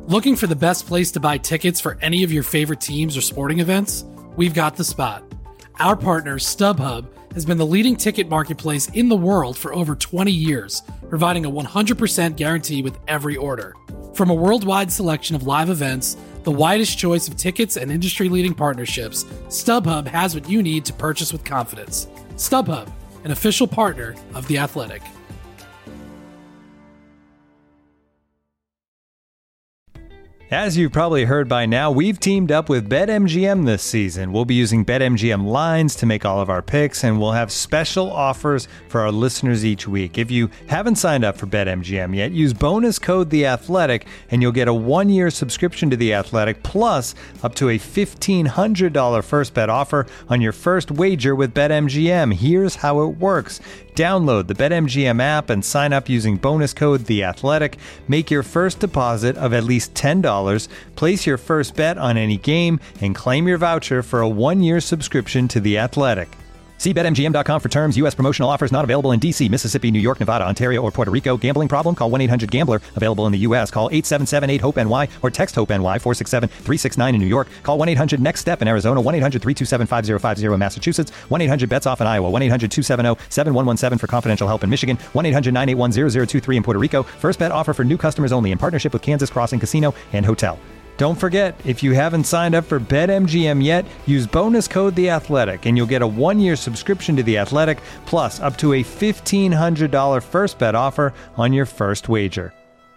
Looking for the best place to buy tickets for any of your favorite teams or sporting events? We've got the spot. Our partner, StubHub, has been the leading ticket marketplace in the world for over 20 years, providing a 100% guarantee with every order. From a worldwide selection of live events, the widest choice of tickets and industry-leading partnerships, StubHub has what you need to purchase with confidence. StubHub, an official partner of The Athletic. As you've probably heard by now, we've teamed up with BetMGM this season. We'll be using BetMGM lines to make all of our picks, and we'll have special offers for our listeners each week. If you haven't signed up for BetMGM yet, use bonus code THEATHLETIC, and you'll get a 1-year subscription to The Athletic, plus up to a $1,500 first bet offer on your first wager with BetMGM. Here's how it works. Download the BetMGM app and sign up using bonus code THEATHLETIC. Make your first deposit of at least $10. Place your first bet on any game and claim your voucher for a 1-year subscription to The Athletic. See BetMGM.com for terms. U.S. promotional offers not available in D.C., Mississippi, New York, Nevada, Ontario, or Puerto Rico. Gambling problem? Call 1-800-GAMBLER. Available in the U.S. Call 877-8-HOPE-NY or text HOPE-NY 467-369 in New York. Call 1-800-NEXT-STEP in Arizona. 1-800-327-5050 in Massachusetts. 1-800-BETS-OFF in Iowa. 1-800-270-7117 for confidential help in Michigan. 1-800-981-0023 in Puerto Rico. First bet offer for new customers only in partnership with Kansas Crossing Casino and Hotel. Don't forget, if you haven't signed up for BetMGM yet, use bonus code THEATHLETIC, and you'll get a 1-year subscription to The Athletic, plus up to a $1,500 first bet offer on your first wager.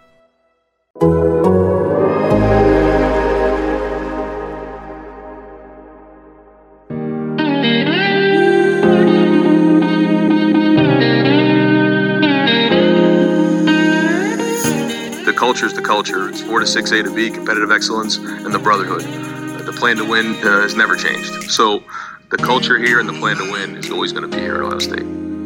Culture is the culture. It's 4 to 6 A to B, competitive excellence, and the brotherhood. The plan to win has never changed. So the culture here and the plan to win is always going to be here at Ohio State.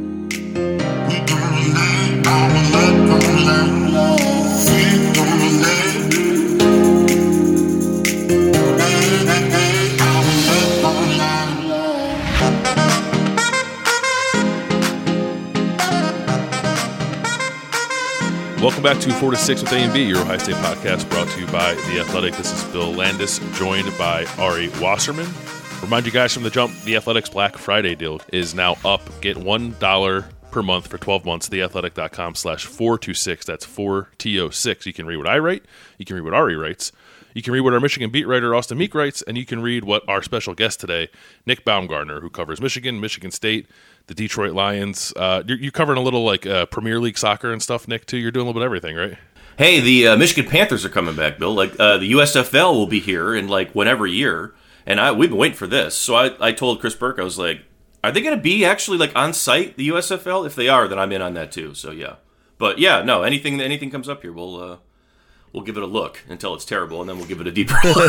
Welcome back to 4 to 6 with A&B, your Ohio State podcast brought to you by The Athletic. This is Bill Landis, joined by Ari Wasserman. Remind you guys from the jump, The Athletic's Black Friday deal is now up. Get $1 per month for 12 months, theathletic.com/426. That's 4TO6. You can read what I write. You can read what Ari writes. You can read what our Michigan beat writer, Austin Meek, writes. And you can read what our special guest today, Nick Baumgardner, who covers Michigan, Michigan State, the Detroit Lions. You're covering a little like Premier League soccer and stuff, Nick, too. You're doing a little bit of everything, right? Hey, the Michigan Panthers are coming back, Bill. Like the USFL will be here in like whenever year, and we've been waiting for this. So I told Chris Burke, I was like, are they going to be actually like on site, the USFL? If they are, then I'm in on that too. So yeah, but yeah, no, anything comes up here, we'll give it a look until it's terrible, and then we'll give it a deeper look.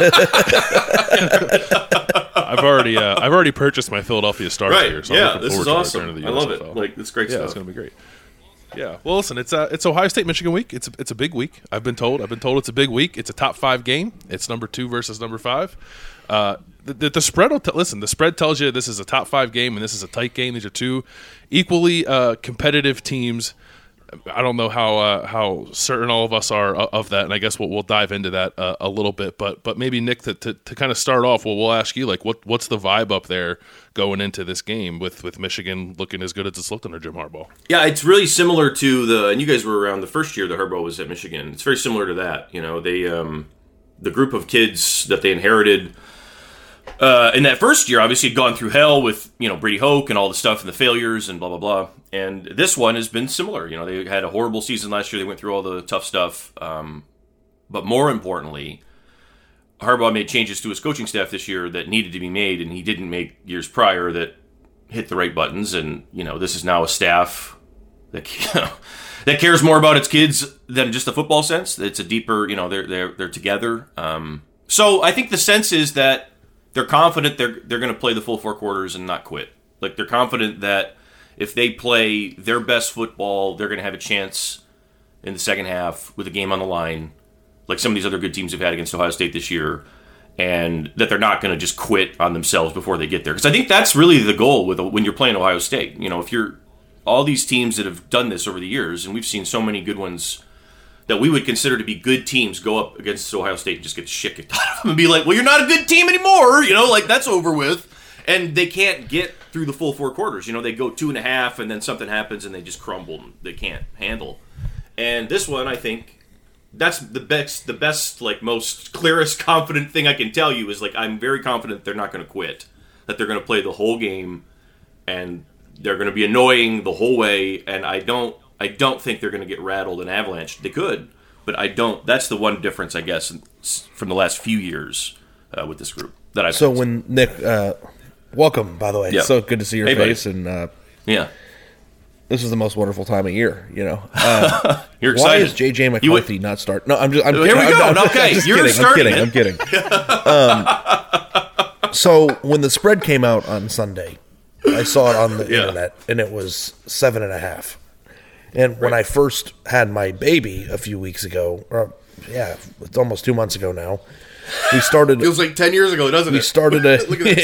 I've already purchased my Philadelphia Stars here, so yeah, I'm looking this is forward awesome. to the I love USFL. it. Like it's great stuff. It's going to be great. Yeah. Well, listen, it's Ohio State Michigan week. It's a big week. I've been told it's a big week. It's a top 5 game. It's number 2 versus number 5. The spread will listen. The spread tells you this is a top 5 game and this is a tight game. These are two equally competitive teams. I don't know how certain all of us are of that, and I guess we'll dive into that a little bit. But maybe Nick, to kind of start off, we'll ask you like what's the vibe up there going into this game with Michigan looking as good as it's looked under Jim Harbaugh? Yeah, it's really similar to and you guys were around the first year that Harbaugh was at Michigan. It's very similar to that. You know, they the group of kids that they inherited. In that first year, obviously, had gone through hell with, Brady Hoke and all the stuff and the failures and blah, blah, blah. And this one has been similar. They had a horrible season last year. They went through all the tough stuff. But more importantly, Harbaugh made changes to his coaching staff this year that needed to be made, and he didn't make years prior that hit the right buttons. And, this is now a staff that, that cares more about its kids than just the football sense. It's a deeper, they're together. So I think the sense is that they're confident they're going to play the full 4 quarters and not quit. Like, they're confident that if they play their best football, they're going to have a chance in the second half with a game on the line, like some of these other good teams have had against Ohio State this year, and that they're not going to just quit on themselves before they get there. Because I think that's really the goal when you're playing Ohio State. If you're all these teams that have done this over the years, and we've seen so many good ones that we would consider to be good teams go up against Ohio State and just get the shit kicked out of them and be like, well, you're not a good team anymore. Like that's over with. And they can't get through the full 4 quarters. They go 2.5 and then something happens and they just crumble and they can't handle. And this one, I think, that's the best, like most clearest, confident thing I can tell you is like I'm very confident they're not going to quit, that they're going to play the whole game, and they're going to be annoying the whole way. And I don't think they're going to get rattled and avalanched. They could, but I don't. That's the one difference, I guess, from the last few years with this group that I've. So when Nick, welcome, by the way. Yeah. It's so good to see your face, buddy. and yeah. This is the most wonderful time of year, You're Why excited. is J.J. McCarthy not start? No, I'm just. Here we go. Okay, you're starting I'm kidding. So when the spread came out on Sunday, I saw it on the internet, and it was 7.5. And when I first had my baby a few weeks ago, it's almost 2 months ago now. We started. Feels like 10 years ago, doesn't it? We started a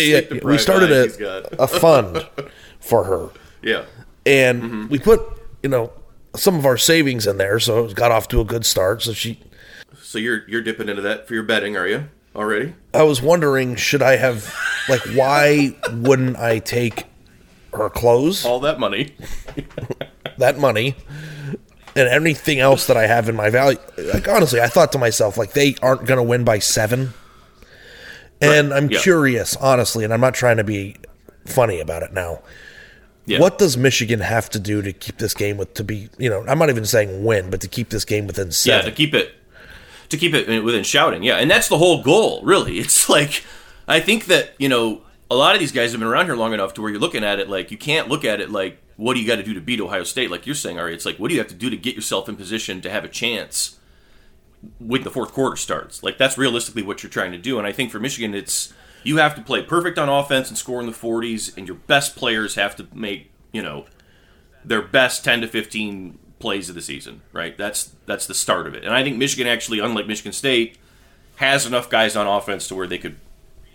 fund for her. Yeah. And we put, some of our savings in there, so it got off to a good start. So you're dipping into that for your betting, are you? Already? I was wondering, should I have, why wouldn't I take her clothes? All that money. That money. And anything else that I have in my value. Honestly, I thought to myself, they aren't going to win by 7. And right. I'm curious, honestly, and I'm not trying to be funny about it now. Yeah. What does Michigan have to do to keep this game I'm not even saying win, but to keep this game within 7? Yeah, to keep it within shouting. Yeah, and that's the whole goal, really. It's I think that, a lot of these guys have been around here long enough to where you're looking at it you can't look at it what do you got to do to beat Ohio State? Like you're saying, Ari, it's what do you have to do to get yourself in position to have a chance when the fourth quarter starts? That's realistically what you're trying to do. And I think for Michigan, you have to play perfect on offense and score in the 40s, and your best players have to make, their best 10 to 15 plays of the season, right? That's the start of it. And I think Michigan actually, unlike Michigan State, has enough guys on offense to where they could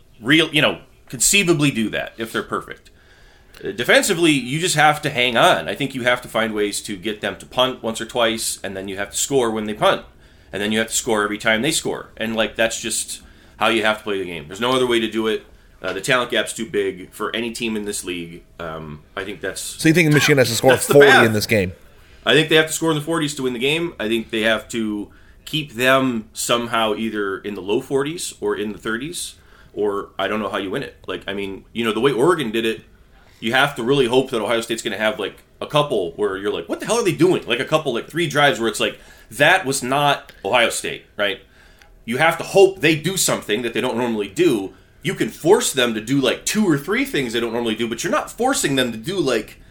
conceivably do that if they're perfect. Defensively, you just have to hang on. I think you have to find ways to get them to punt once or twice, and then you have to score when they punt. And then you have to score every time they score. And, that's just how you have to play the game. There's no other way to do it. The talent gap's too big for any team in this league. I think that's... So you think Michigan has to score 40 in this game? I think they have to score in the 40s to win the game. I think they have to keep them somehow either in the low 40s or in the 30s, or I don't know how you win it. The way Oregon did it, you have to really hope that Ohio State's going to have, a couple where you're what the hell are they doing? A couple, 3 drives where it's that was not Ohio State, right? You have to hope they do something that they don't normally do. You can force them to do 2 or 3 things they don't normally do, but you're not forcing them to do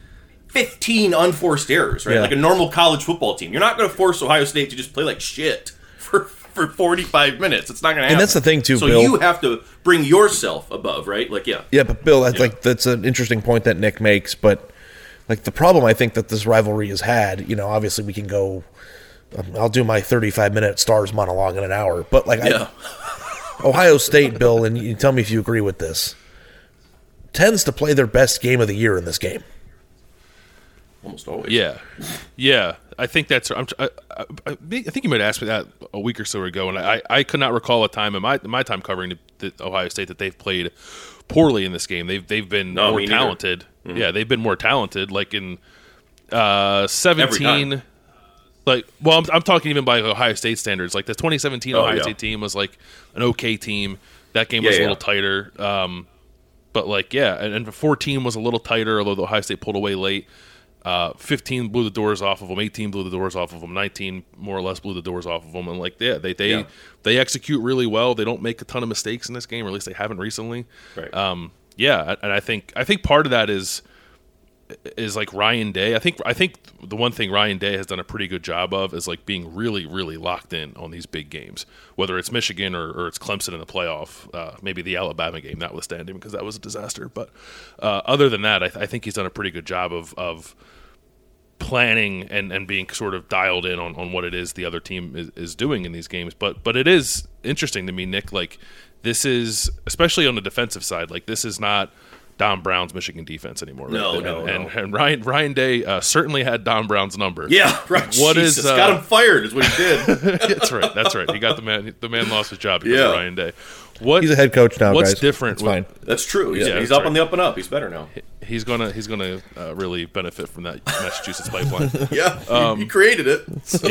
15 unforced errors, right? Yeah. Like a normal college football team. You're not going to force Ohio State to just play like shit for 45 minutes. It's not going to happen. And that's the thing too, so Bill. You have to bring yourself above, right? Yeah, but Bill, that's an interesting point that Nick makes, but the problem I think that this rivalry has had, obviously we can go I'll do my 35-minute Stars monologue in an hour, but Ohio State, Bill, and you tell me if you agree with this, tends to play their best game of the year in this game. Almost always. Yeah. I think that's. I think you might ask me that a week or so ago, and I could not recall a time in my time covering the Ohio State that they've played poorly in this game. They've been more talented. Mm-hmm. Yeah, they've been more talented. Like in 17. I'm talking even by Ohio State standards. The 2017 Ohio State team was an okay team. That game was a little tighter. And 14 was a little tighter, although the Ohio State pulled away late. 15 blew the doors off of them. 18 blew the doors off of them. 19 more or less blew the doors off of them. And they execute really well. They don't make a ton of mistakes in this game, or at least they haven't recently. Right. And I think part of that is Ryan Day. I think the one thing Ryan Day has done a pretty good job of is being really, really locked in on these big games, whether it's Michigan or it's Clemson in the playoff, maybe the Alabama game notwithstanding, because that was a disaster. But other than that, I think he's done a pretty good job of planning and being sort of dialed in on what it is the other team is doing in these games. But it is interesting to me, Nick, this is, especially on the defensive side, this is not Don Brown's Michigan defense anymore. Right? No. And Ryan Day certainly had Don Brown's number. Yeah, right. What Jesus, is got him fired? Is what he did. That's right. He got the man. The man lost his job because of Ryan Day. He's a head coach now. What's guys. different? It's fine. That's true. He's up on the up and up. He's better now. He's gonna really benefit from that Massachusetts pipeline. Yeah, he created it. So.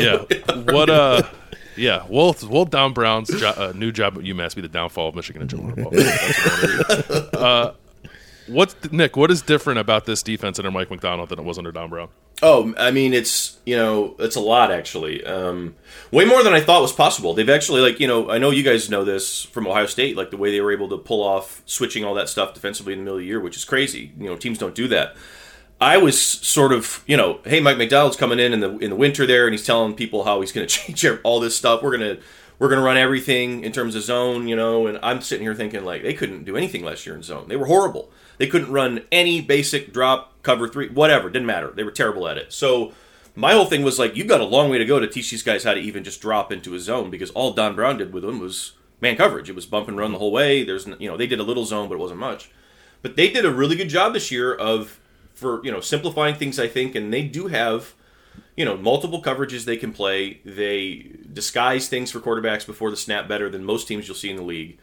Yeah. Will Don Brown's new job at UMass be the downfall of Michigan and Joe Harbaugh? That's what I want to read. Nick? What is different about this defense under Mike Macdonald than it was under Don Brown? Oh, I mean, it's a lot actually. Way more than I thought was possible. They've actually I know you guys know this from Ohio State, like the way they were able to pull off switching all that stuff defensively in the middle of the year, which is crazy. Teams don't do that. I was sort of, hey, Mike Macdonald's coming in the winter there, and he's telling people how he's going to change all this stuff. We're gonna run everything in terms of zone, and I'm sitting here thinking like they couldn't do anything last year in zone. They were horrible. They couldn't run any basic drop, cover three, whatever. Didn't matter. They were terrible at it. So my whole thing was like, you've got a long way to go to teach these guys how to even just drop into a zone, because all Don Brown did with them was man coverage. It was bump and run the whole way. They did a little zone, but it wasn't much. But they did a really good job this year for simplifying things, I think, and they do have multiple coverages they can play. They disguise things for quarterbacks before the snap better than most teams you'll see in the league.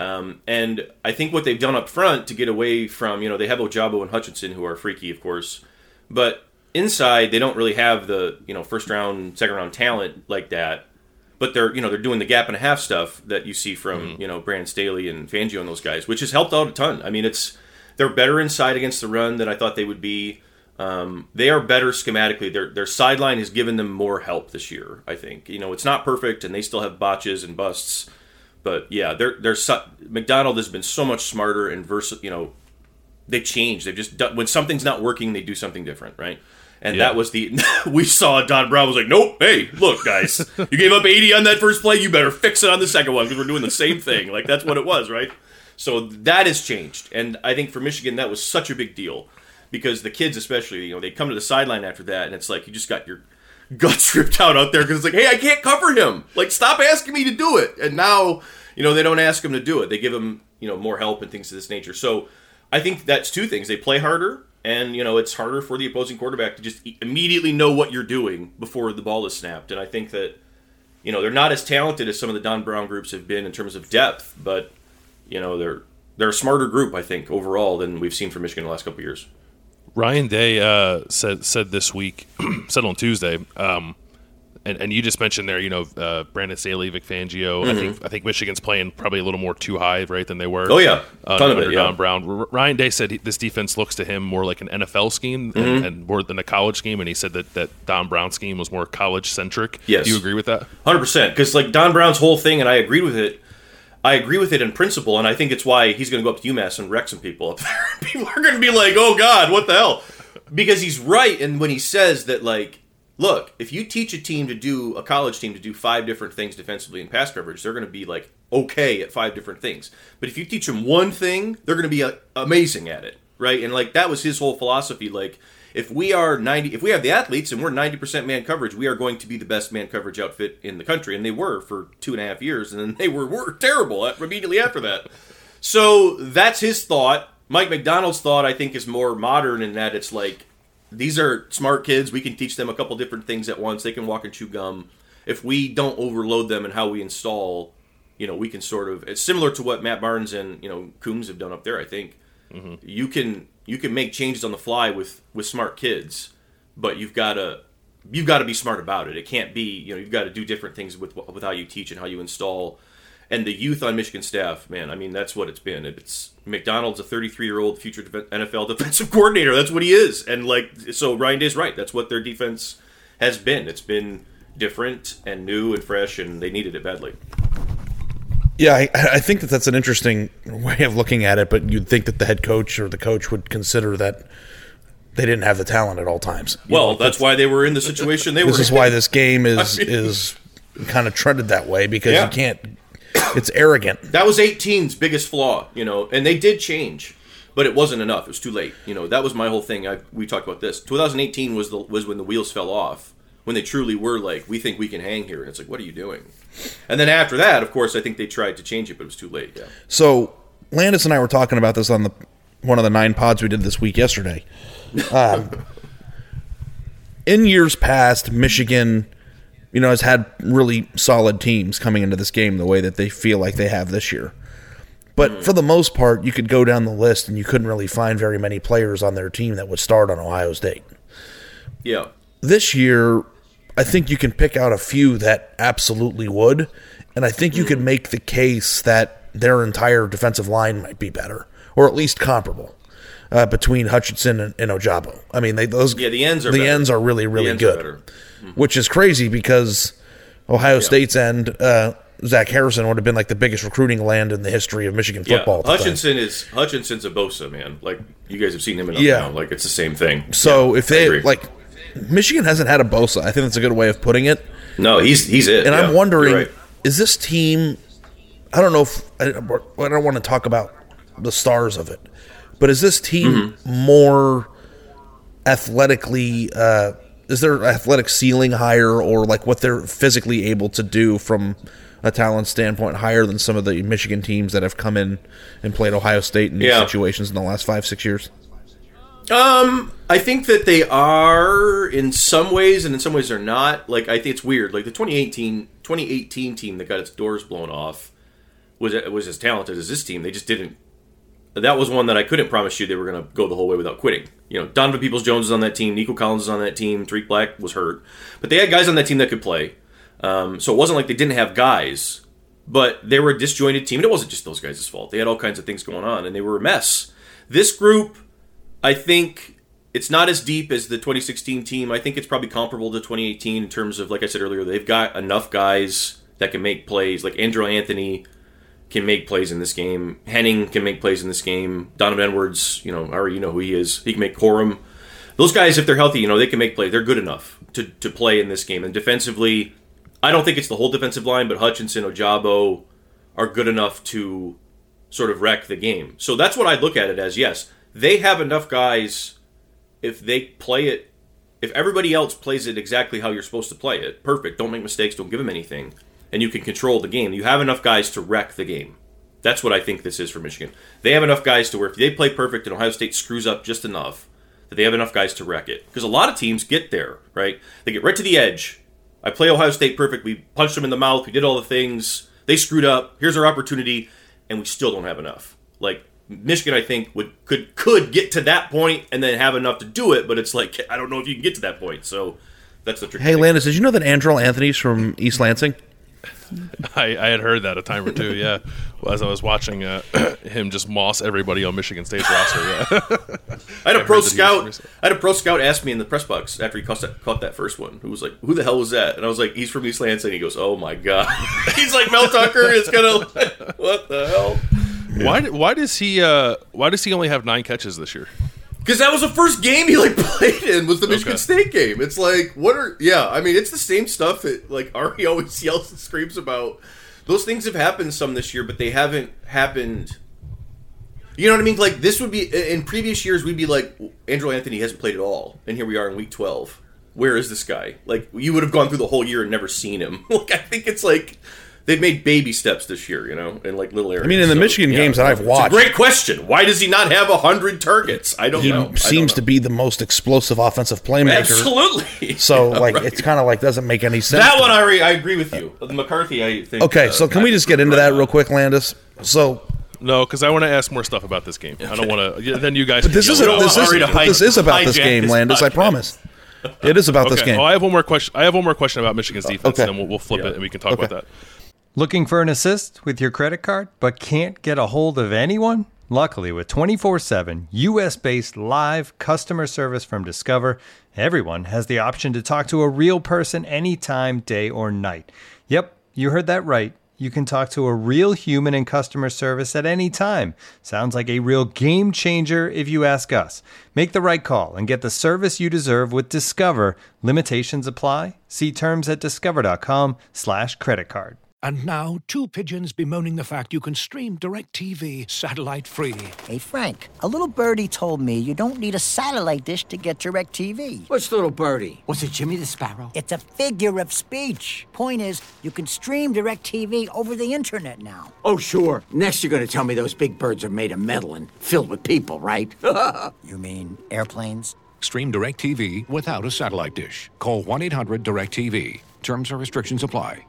And I think what they've done up front to get away from, they have Ojabo and Hutchinson, who are freaky, of course, but inside they don't really have the, first round, second round talent like that. But they're doing the gap and a half stuff that you see from, Brandon Staley and Fangio and those guys, which has helped out a ton. I mean, they're better inside against the run than I thought they would be. They are better schematically. Their sideline has given them more help this year, I think. It's not perfect, and they still have botches and busts. But, yeah, Macdonald has been so much smarter and versatile. They change. They've just done, when something's not working, they do something different, right? And that was we saw Don Brown was like, nope, hey, look, guys, you gave up 80 on that first play. You better fix it on the second one because we're doing the same thing. Like, that's what it was, right? So that has changed. And I think for Michigan, that was such a big deal because the kids especially, they come to the sideline after that, and it's like you just got your guts ripped out there because it's like, hey, I can't cover him. Like, stop asking me to do it. And now, they don't ask him to do it. They give him, more help and things of this nature. So I think that's two things. They play harder, and, it's harder for the opposing quarterback to just immediately know what you're doing before the ball is snapped. And I think that, they're not as talented as some of the Don Brown groups have been in terms of depth, but, they're a smarter group, I think, overall than we've seen from Michigan in the last couple of years. Ryan Day said this week, said on Tuesday, and you just mentioned there, Brandon Staley, Vic Fangio. Mm-hmm. I think Michigan's playing probably a little more too high, right, than they were. Oh yeah, ton of it. Don Brown. Ryan Day said this defense looks to him more like an NFL scheme and more than a college scheme, and he said that Don Brown's scheme was more college centric. Yes, do you agree with that? 100%. Because like Don Brown's whole thing, and I agree with it. I agree with it in principle, and I think it's why he's going to go up to UMass and wreck some people up there. People are going to be like, oh, God, what the hell? Because he's right, and when he says that, like, look, if you teach a college team to do 5 different things defensively in pass coverage, they're going to be, like, okay at 5 different things. But if you teach them one thing, they're going to be amazing at it, right? And, like, that was his whole philosophy, like, if we have the athletes and we're 90% man coverage, we are going to be the best man coverage outfit in the country. And they were for 2.5 years, and then they were terrible immediately after that. So that's his thought. Mike Macdonald's thought, I think, is more modern in that it's like, these are smart kids. We can teach them a couple different things at once. They can walk and chew gum. If we don't overload them in how we install, we can sort of, it's similar to what Matt Barnes and, Coombs have done up there, I think. Mm-hmm. You can make changes on the fly with smart kids, but you've got to be smart about it. It can't be, you've got to do different things with how you teach and how you install. And the youth on Michigan staff, man, I mean, that's what it's been. It's McDonald's a 33-year-old future NFL defensive coordinator. That's what he is. And so Ryan Day's right. That's what their defense has been. It's been different and new and fresh, and they needed it badly. Yeah, I think that's an interesting way of looking at it, but you'd think that the head coach or the coach would consider that they didn't have the talent at all times. Well, that's why they were in the situation they were in. This is why this game is kind of treaded that way, because you can't – it's arrogant. That was 18's biggest flaw, and they did change, but it wasn't enough. It was too late. That was my whole thing. We talked about this. 2018 was when the wheels fell off, when they truly were like, we think we can hang here. And it's like, what are you doing? And then after that, of course, I think they tried to change it, but it was too late. Yeah. So Landis and I were talking about this on one of the 9 pods we did this week yesterday. In years past, Michigan, has had really solid teams coming into this game the way that they feel like they have this year. But for the most part, you could go down the list and you couldn't really find very many players on their team that would start on Ohio State. Yeah. This year, I think you can pick out a few that absolutely would, and I think you could make the case that their entire defensive line might be better, or at least comparable, between Hutchinson and Ojabo. I mean, the ends are really, really good, which is crazy because Ohio State's end, Zach Harrison would have been like the biggest recruiting land in the history of Michigan football. Hutchinson's a Bosa, man. Like, you guys have seen him enough now. Like, it's the same thing. So if they Michigan hasn't had a Bosa, I think that's a good way of putting it. No, he's it. And I'm wondering, is this team? I don't know if I don't want to talk about the stars of it, but is this team more athletically? Is their athletic ceiling higher, or like what they're physically able to do from a talent standpoint higher than some of the Michigan teams that have come in and played Ohio State in these situations in the last 5-6 years? I think that they are in some ways, and in some ways they're not. Like, I think it's weird. Like, the 2018 team that got its doors blown off was as talented as this team. They just didn't. That was one that I couldn't promise you they were going to go the whole way without quitting. Donovan Peoples-Jones was on that team. Nico Collins was on that team. Tariq Black was hurt. But they had guys on that team that could play. So it wasn't like they didn't have guys, but they were a disjointed team. And it wasn't just those guys' fault. They had all kinds of things going on, and they were a mess. This group, I think it's not as deep as the 2016 team. I think it's probably comparable to 2018 in terms of, like I said earlier, they've got enough guys that can make plays. Like Andrew Anthony can make plays in this game. Henning can make plays in this game. Donovan Edwards, already you know who he is. He can make Corum. Those guys, if they're healthy, they can make plays. They're good enough to play in this game. And defensively, I don't think it's the whole defensive line, but Hutchinson, Ojabo are good enough to sort of wreck the game. So that's what I look at it as, yes. They have enough guys, if they play it, if everybody else plays it exactly how you're supposed to play it, perfect, don't make mistakes, don't give them anything, and you can control the game, you have enough guys to wreck the game. That's what I think this is for Michigan. They have enough guys to where if they play perfect and Ohio State screws up just enough, that they have enough guys to wreck it. Because a lot of teams get there, right? They get right to the edge. I play Ohio State perfect. We punched them in the mouth. We did all the things. They screwed up. Here's our opportunity, and we still don't have enough. Like, Michigan, I think, could get to that point and then have enough to do it, but it's like, I don't know if you can get to that point. So that's the trick. Hey, Landis, did you know that Andrel Anthony's from East Lansing? I had heard that a time or two, yeah. As I was watching him just moss everybody on Michigan State's roster, yeah. I had a pro scout ask me in the press box after he caught that first one, who was like, "Who the hell was that?" And I was like, "He's from East Lansing." He goes, "Oh my god." He's like, Mel Tucker is gonna what the hell? Yeah. Why does he only have 9 catches this year? Because that was the first game he played in, was the Michigan State game. It's like, it's the same stuff that Ari always yells and screams about. Those things have happened some this year, but they haven't happened. You know what I mean? Like, this would be, in previous years, we'd be like, Andrew Anthony hasn't played at all, and here we are in week 12. Where is this guy? Like, you would have gone through the whole year and never seen him. I think it's like, they've made baby steps this year, in little areas. I mean, in the Michigan games that I've watched. It's a great question. Why does he not have 100 targets? I don't know. He seems to be the most explosive offensive playmaker. Absolutely. So, it's kind of doesn't make any sense. That one, I agree with you. McCarthy, I think. Okay, so can we just get into that real quick, Landis? So. No, because I want to ask more stuff about this game. I don't want to. Then you guys. But this is about this game, Landis. I promise. It is about this game. Oh, I have one more question. About Michigan's defense, and then we'll flip it and we can talk about that. Looking for an assist with your credit card, but can't get a hold of anyone? Luckily, with 24/7 U.S.-based live customer service from Discover, everyone has the option to talk to a real person anytime, day or night. Yep, you heard that right. You can talk to a real human in customer service at any time. Sounds like a real game changer if you ask us. Make the right call and get the service you deserve with Discover. Limitations apply. See terms at discover.com/creditcard. And now, two pigeons bemoaning the fact you can stream DirecTV satellite-free. Hey, Frank, a little birdie told me you don't need a satellite dish to get DirecTV. What's little birdie? Was it Jimmy the Sparrow? It's a figure of speech. Point is, you can stream DirecTV over the internet now. Oh, sure. Next you're going to tell me those big birds are made of metal and filled with people, right? You mean airplanes? Stream DirecTV without a satellite dish. Call 1-800-DirecTV. Terms and restrictions apply.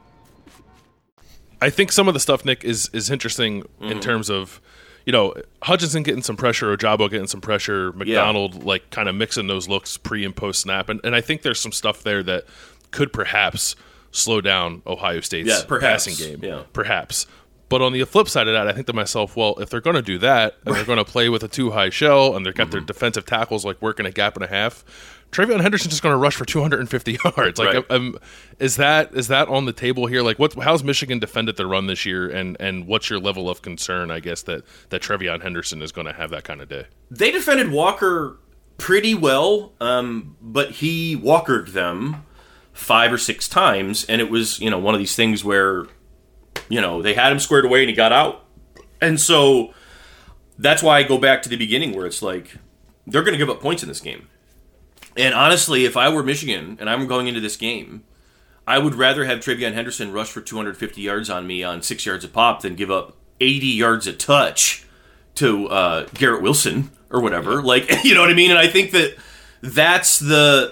I think some of the stuff, Nick, is interesting in terms of, Hutchinson getting some pressure, Ojabo getting some pressure, McDonald like kind of mixing those looks pre and post snap, and I think there's some stuff there that could perhaps slow down Ohio State's passing game. Yeah. Perhaps. But on the flip side of that, I think to myself, well, if they're going to do that, and they're going to play with a too-high shell, and they've got their defensive tackles like working a gap and a half, TreVeyon Henderson's just going to rush for 250 yards. Like, is that on the table here? Like, how's Michigan defended the run this year, and what's your level of concern, I guess, that TreVeyon Henderson is going to have that kind of day? They defended Walker pretty well, but he Walkered them 5 or 6 times, and it was, one of these things where, they had him squared away and he got out. And so that's why I go back to the beginning where it's like, they're going to give up points in this game. And honestly, if I were Michigan and I'm going into this game, I would rather have TreVeyon Henderson rush for 250 yards on me on 6 yards a pop than give up 80 yards a touch to Garrett Wilson or whatever. Like, you know what I mean? And I think that's the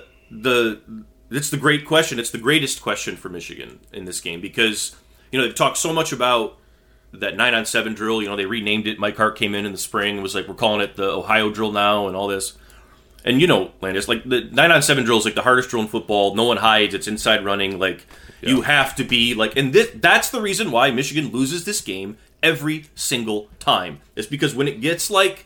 great question. It's the greatest question for Michigan in this game because, they've talked so much about that 9-on-7 drill. They renamed it. Mike Hart came in the spring and was like, we're calling it the Ohio drill now and all this. And Landis, like the 9-on-7 drill is like the hardest drill in football. No one hides. It's inside running. Like you have to be like, and that's the reason why Michigan loses this game every single time. It's because when it gets like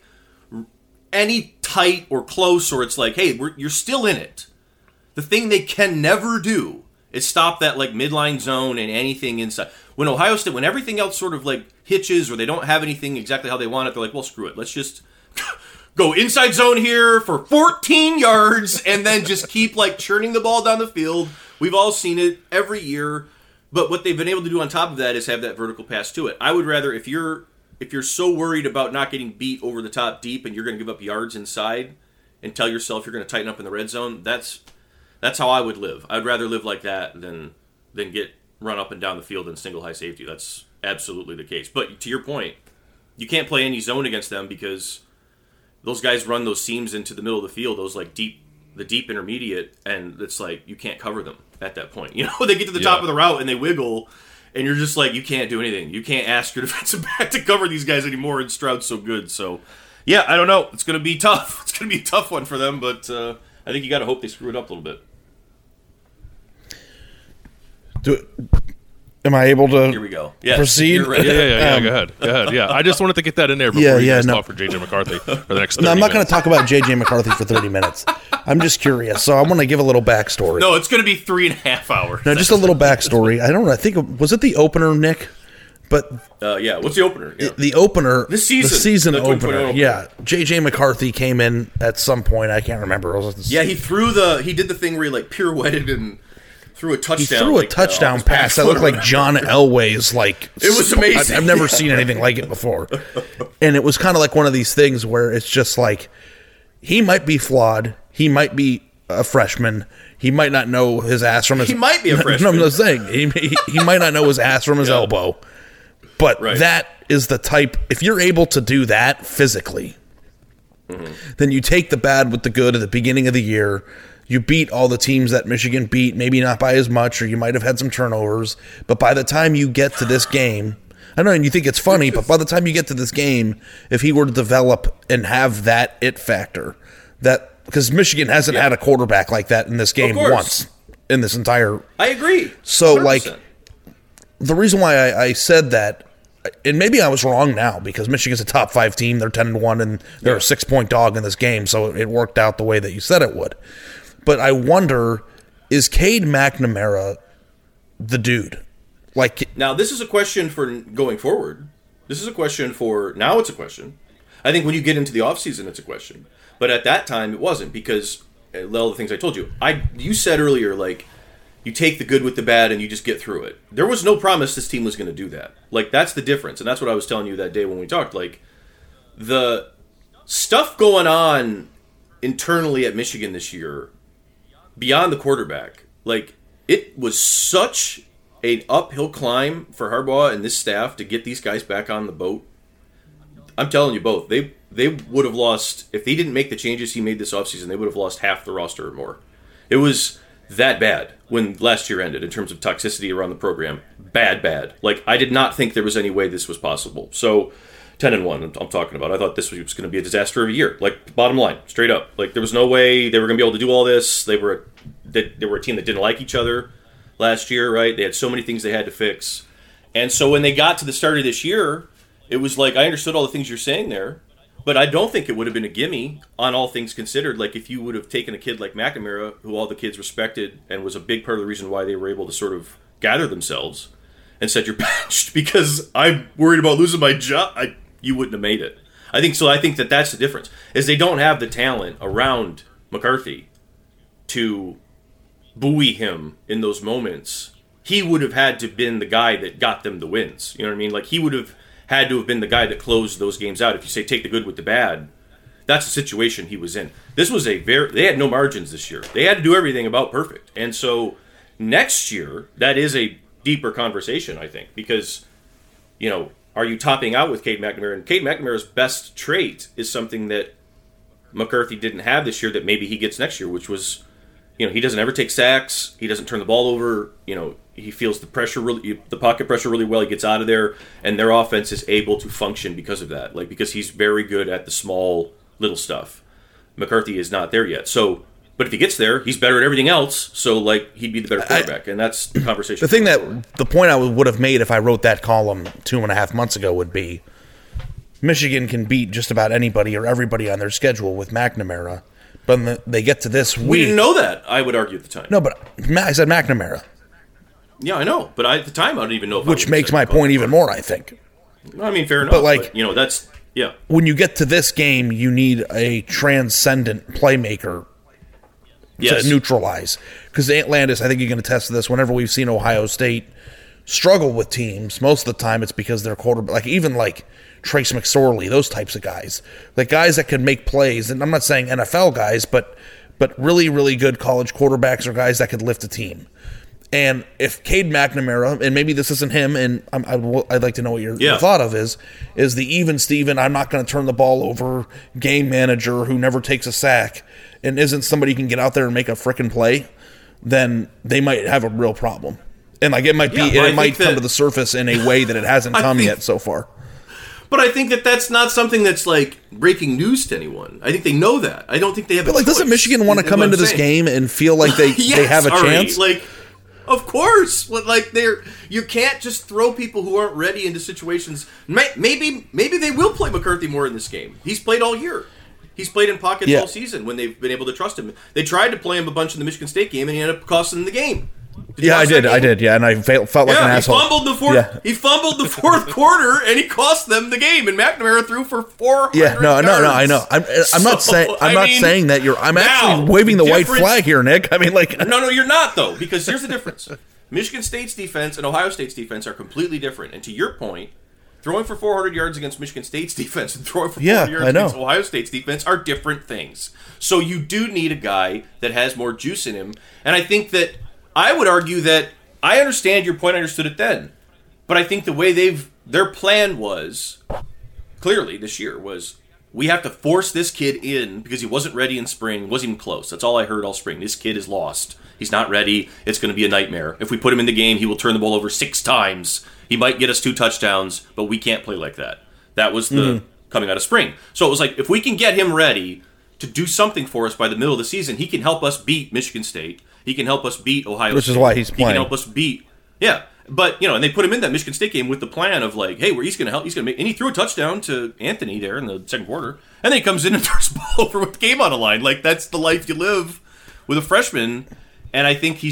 any tight or close, or it's like, hey, you're still in it. The thing they can never do is stop that like midline zone and anything inside. When Ohio State, when everything else sort of like hitches or they don't have anything exactly how they want it, they're like, well, screw it. Let's just go inside zone here for 14 yards and then just keep like churning the ball down the field. We've all seen it every year. But what they've been able to do on top of that is have that vertical pass to it. I would rather, if you're so worried about not getting beat over the top deep and you're going to give up yards inside and tell yourself you're going to tighten up in the red zone, that's how I would live. I'd rather live like that than get run up and down the field in single high safety. That's absolutely the case. But to your point, you can't play any zone against them because those guys run those seams into the middle of the field, those like the deep intermediate, and it's like you can't cover them at that point. They get to the top of the route and they wiggle, and you're just like, you can't do anything. You can't ask your defensive back to cover these guys anymore, and Stroud's so good. So, yeah, I don't know. It's going to be tough. It's going to be a tough one for them, but I think you got to hope they screw it up a little bit. Am I able to Here we go. proceed? Right. Yeah. Go ahead. Yeah, I just wanted to get that in there before you guys talk for J.J. McCarthy for the next 30 No, I'm not going to talk about J.J. McCarthy for 30 minutes. I'm just curious, so I want to give a little backstory. No, it's going to be 3.5 hours. No, just a little backstory. I don't know. I think, was it the opener, Nick? But yeah, what's the opener? Yeah. The opener, the season opener. Yeah, J.J. McCarthy came in at some point. I can't remember. Yeah, he did the thing where he like pirouetted and threw a touchdown. He threw a touchdown pass that looked like John Elway's. Like, it was amazing. I've never seen anything like it before. And it was kind of like one of these things where it's just like, he might be flawed. He might be a freshman. He might not know his ass from his... He might be a freshman. No, I'm just saying. He might not know his ass from his elbow. But that is the type... If you're able to do that physically, then you take the bad with the good at the beginning of the year. You beat all the teams that Michigan beat, maybe not by as much, or you might have had some turnovers. But by the time you get to this game... I know, and you think it's funny, but by the time you get to this game, if he were to develop and have that it factor, that because Michigan hasn't had a quarterback like that in this game once in this entire. I agree. So, 100%. like, the reason why I said that, and maybe I was wrong now because Michigan's a top 5 team, they're 10-1, and they're a 6-point dog in this game, so it worked out the way that you said it would. But I wonder, is Cade McNamara the dude? Like, now, this is a question for going forward. This is a question for now. It's a question. I think when you get into the offseason, it's a question. But at that time, it wasn't because all the things I told you. You said earlier, like, you take the good with the bad and you just get through it. There was no promise this team was going to do that. Like, that's the difference. And that's what I was telling you that day when we talked. Like, the stuff going on internally at Michigan this year, beyond the quarterback, like, it was such an uphill climb for Harbaugh and this staff to get these guys back on the boat. I'm telling you both. They would have lost, if they didn't make the changes he made this offseason, they would have lost half the roster or more. It was that bad when last year ended in terms of toxicity around the program. Bad. Like, I did not think there was any way this was possible. So, 10-1, I'm talking about. I thought this was going to be a disaster of a year. Like, bottom line, straight up. Like, there was no way they were going to be able to do all this. They were a team that didn't like each other last year, right? They had so many things they had to fix. And so when they got to the start of this year, it was like, I understood all the things you're saying there, but I don't think it would have been a gimme on all things considered. Like, if you would have taken a kid like McNamara, who all the kids respected and was a big part of the reason why they were able to sort of gather themselves, and said, you're benched because I'm worried about losing my job, you wouldn't have made it. I think that that's the difference, is they don't have the talent around McCarthy to buoy him in those moments. He would have had to have been the guy that got them the wins. You know what I mean? Like, he would have had to have been the guy that closed those games out. If you say take the good with the bad, that's the situation he was in. This was they had no margins this year. They had to do everything about perfect. And so next year, that is a deeper conversation, I think, because, you know, are you topping out with Cade McNamara? And Cade McNamara's best trait is something that McCarthy didn't have this year that maybe he gets next year, which was, you know, he doesn't ever take sacks. He doesn't turn the ball over. You know, he feels the pocket pressure really well. He gets out of there, and their offense is able to function because of that. Like, because he's very good at the small little stuff. McCarthy is not there yet. So, but if he gets there, he's better at everything else. So, like, he'd be the better quarterback, and that's the conversation. The point I would have made if I wrote that column 2.5 months ago would be, Michigan can beat just about anybody or everybody on their schedule with McNamara. But when they get to this week... We didn't know that, I would argue at the time. No, but I said McNamara. Yeah, I know. But at the time, I didn't even know if Which makes my point even more, I think. I mean, fair enough. But, like, you know, that's... Yeah. When you get to this game, you need a transcendent playmaker to neutralize. Because Landis, I think you can attest to this, whenever we've seen Ohio State struggle with teams, most of the time it's because their quarterback... Like, even, like... Trace McSorley, those types of guys. Like, guys that can make plays, and I'm not saying NFL guys, but really, really good college quarterbacks are guys that could lift a team. And if Cade McNamara, and maybe this isn't him, and I'd like to know what your thought of is the even Steven, I'm not going to turn the ball over, game manager who never takes a sack, and isn't somebody who can get out there and make a frickin' play, then they might have a real problem. And like, it might be, it might come to the surface in a way that it hasn't come yet so far. But I think that that's not something that's, like, breaking news to anyone. I think they know that. I don't think they have a choice. Doesn't Michigan want to come into this game and feel like they have a chance? Like, of course. Like, you can't just throw people who aren't ready into situations. Maybe they will play McCarthy more in this game. He's played all year. He's played in pockets all season when they've been able to trust him. They tried to play him a bunch in the Michigan State game, and he ended up costing them the game. I did, and I felt like an asshole. He fumbled the fourth quarter, and he cost them the game. And McNamara threw for 400 yards. No, I know. I'm not saying that you're. I'm actually waving the white flag here, Nick. I mean, like, no, you're not though, because here's the difference: Michigan State's defense and Ohio State's defense are completely different. And to your point, throwing for 400 yards against Michigan State's defense and throwing for 400 yards against Ohio State's defense are different things. So you do need a guy that has more juice in him, and I think that. I would argue that I understand your point. I understood it then, but I think the way their plan was clearly this year was we have to force this kid in because he wasn't ready in spring, wasn't even close. That's all I heard all spring. This kid is lost. He's not ready. It's going to be a nightmare. If we put him in the game, he will turn the ball over 6 times. He might get us 2 touchdowns, but we can't play like that. That was the coming out of spring. So it was like if we can get him ready to do something for us by the middle of the season, he can help us beat Michigan State. He can help us beat Ohio State. Which is why he's playing. He can help us beat. Yeah. But, you know, and they put him in that Michigan State game with the plan of like, hey, he's going to help. He's going to make, and he threw a touchdown to Anthony there in the second quarter. And then he comes in and turns the ball over with the game on the line. Like, that's the life you live with a freshman. And I think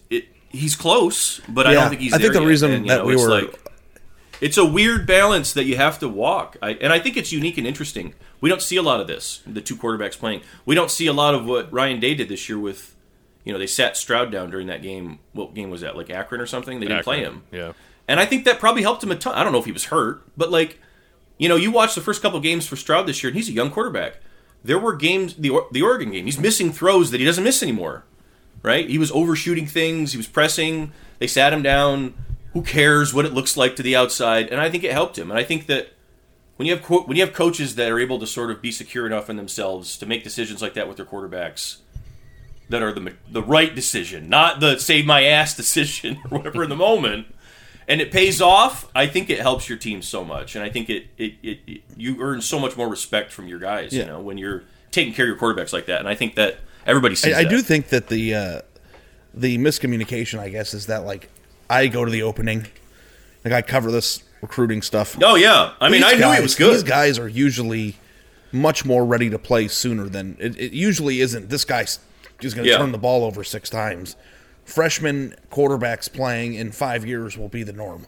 he's close, but I don't think he's there yet. I think the reason that we were... It's a weird balance that you have to walk. And I think it's unique and interesting. We don't see a lot of this, the 2 quarterbacks playing. We don't see a lot of what Ryan Day did this year with, they sat Stroud down during that game. What game was that? Like Akron or something? They didn't play him. Yeah. And I think that probably helped him a ton. I don't know if he was hurt, but you watch the first couple games for Stroud this year, and he's a young quarterback. There were games, the Oregon game, he's missing throws that he doesn't miss anymore, right? He was overshooting things. He was pressing. They sat him down. Who cares what it looks like to the outside? And I think it helped him. And I think that when you have coaches that are able to sort of be secure enough in themselves to make decisions like that with their quarterbacks that are the right decision, not the save my ass decision or whatever in the moment, and it pays off, I think it helps your team so much. And I think you earn so much more respect from your guys, when you're taking care of your quarterbacks like that. And I think that everybody sees that. I do think that the miscommunication, I guess, is that, I go to the opening. I cover this recruiting stuff. Oh, yeah. I mean, I knew he was good. These guys are usually much more ready to play sooner than... It usually isn't. This guy's just going to turn the ball over 6 times. Freshman quarterbacks playing in 5 years will be the norm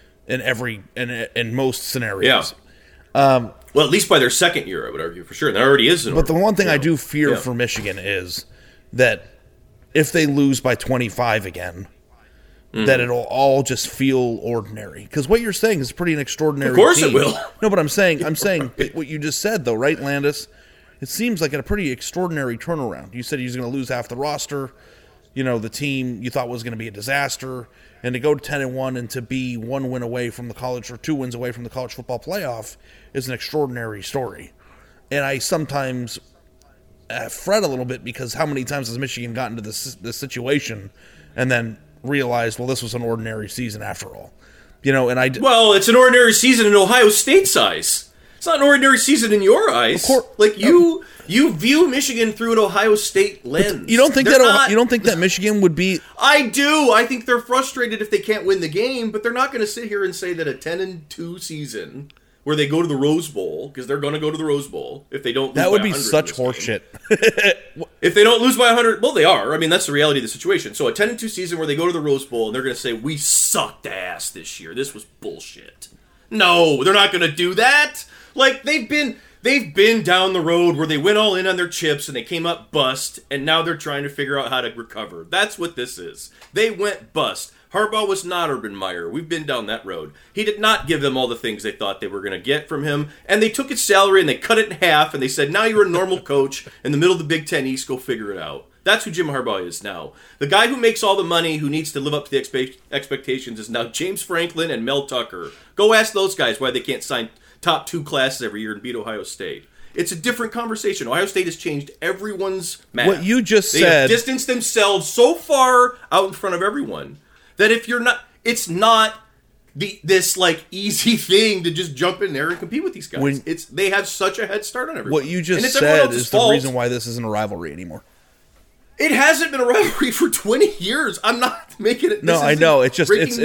in most scenarios. Yeah. Well, at least by their second year, I would argue, for sure. There already is the norm. But the one thing I do fear for Michigan is that if they lose by 25 again... that it'll all just feel ordinary. Because what you're saying is pretty an extraordinary team. Of course it will. No, but I'm saying what you just said, though, right, Landis? It seems like a pretty extraordinary turnaround. You said he was going to lose half the roster. The team you thought was going to be a disaster. And to go 10-1 and to be 1 win away from the college or 2 wins away from the college football playoff is an extraordinary story. And I sometimes fret a little bit because how many times has Michigan gotten to this situation and then realized, well, this was an ordinary season after all, Well, it's an ordinary season in Ohio State's eyes. It's not an ordinary season in your eyes. Of course, you view Michigan through an Ohio State lens. You don't think you don't think that Michigan would be? I do. I think they're frustrated if they can't win the game, but they're not going to sit here and say that a 10-2 season where they go to the Rose Bowl, because they're going to go to the Rose Bowl if they don't lose that would be such horseshit. If they don't lose by 100, well, they are. I mean, that's the reality of the situation. So a 10-2 season where they go to the Rose Bowl and they're going to say, we sucked ass this year. This was bullshit. No, they're not going to do that. They've been down the road where they went all in on their chips and they came up bust, and now they're trying to figure out how to recover. That's what this is. They went bust. Harbaugh was not Urban Meyer. We've been down that road. He did not give them all the things they thought they were going to get from him, and they took his salary and they cut it in half, and they said, now you're a normal coach in the middle of the Big Ten East, go figure it out. That's who Jim Harbaugh is now. The guy who makes all the money, who needs to live up to the expectations, is now James Franklin and Mel Tucker. Go ask those guys why they can't sign top 2 classes every year and beat Ohio State. It's a different conversation. Ohio State has changed everyone's math. What you just said. They have distanced themselves so far out in front of everyone that if you're not, it's not this easy thing to just jump in there and compete with these guys. They have such a head start on everyone. What you just said is the reason why this isn't a rivalry anymore. It hasn't been a rivalry for 20 years. I'm not making it. No, I know. It's just it's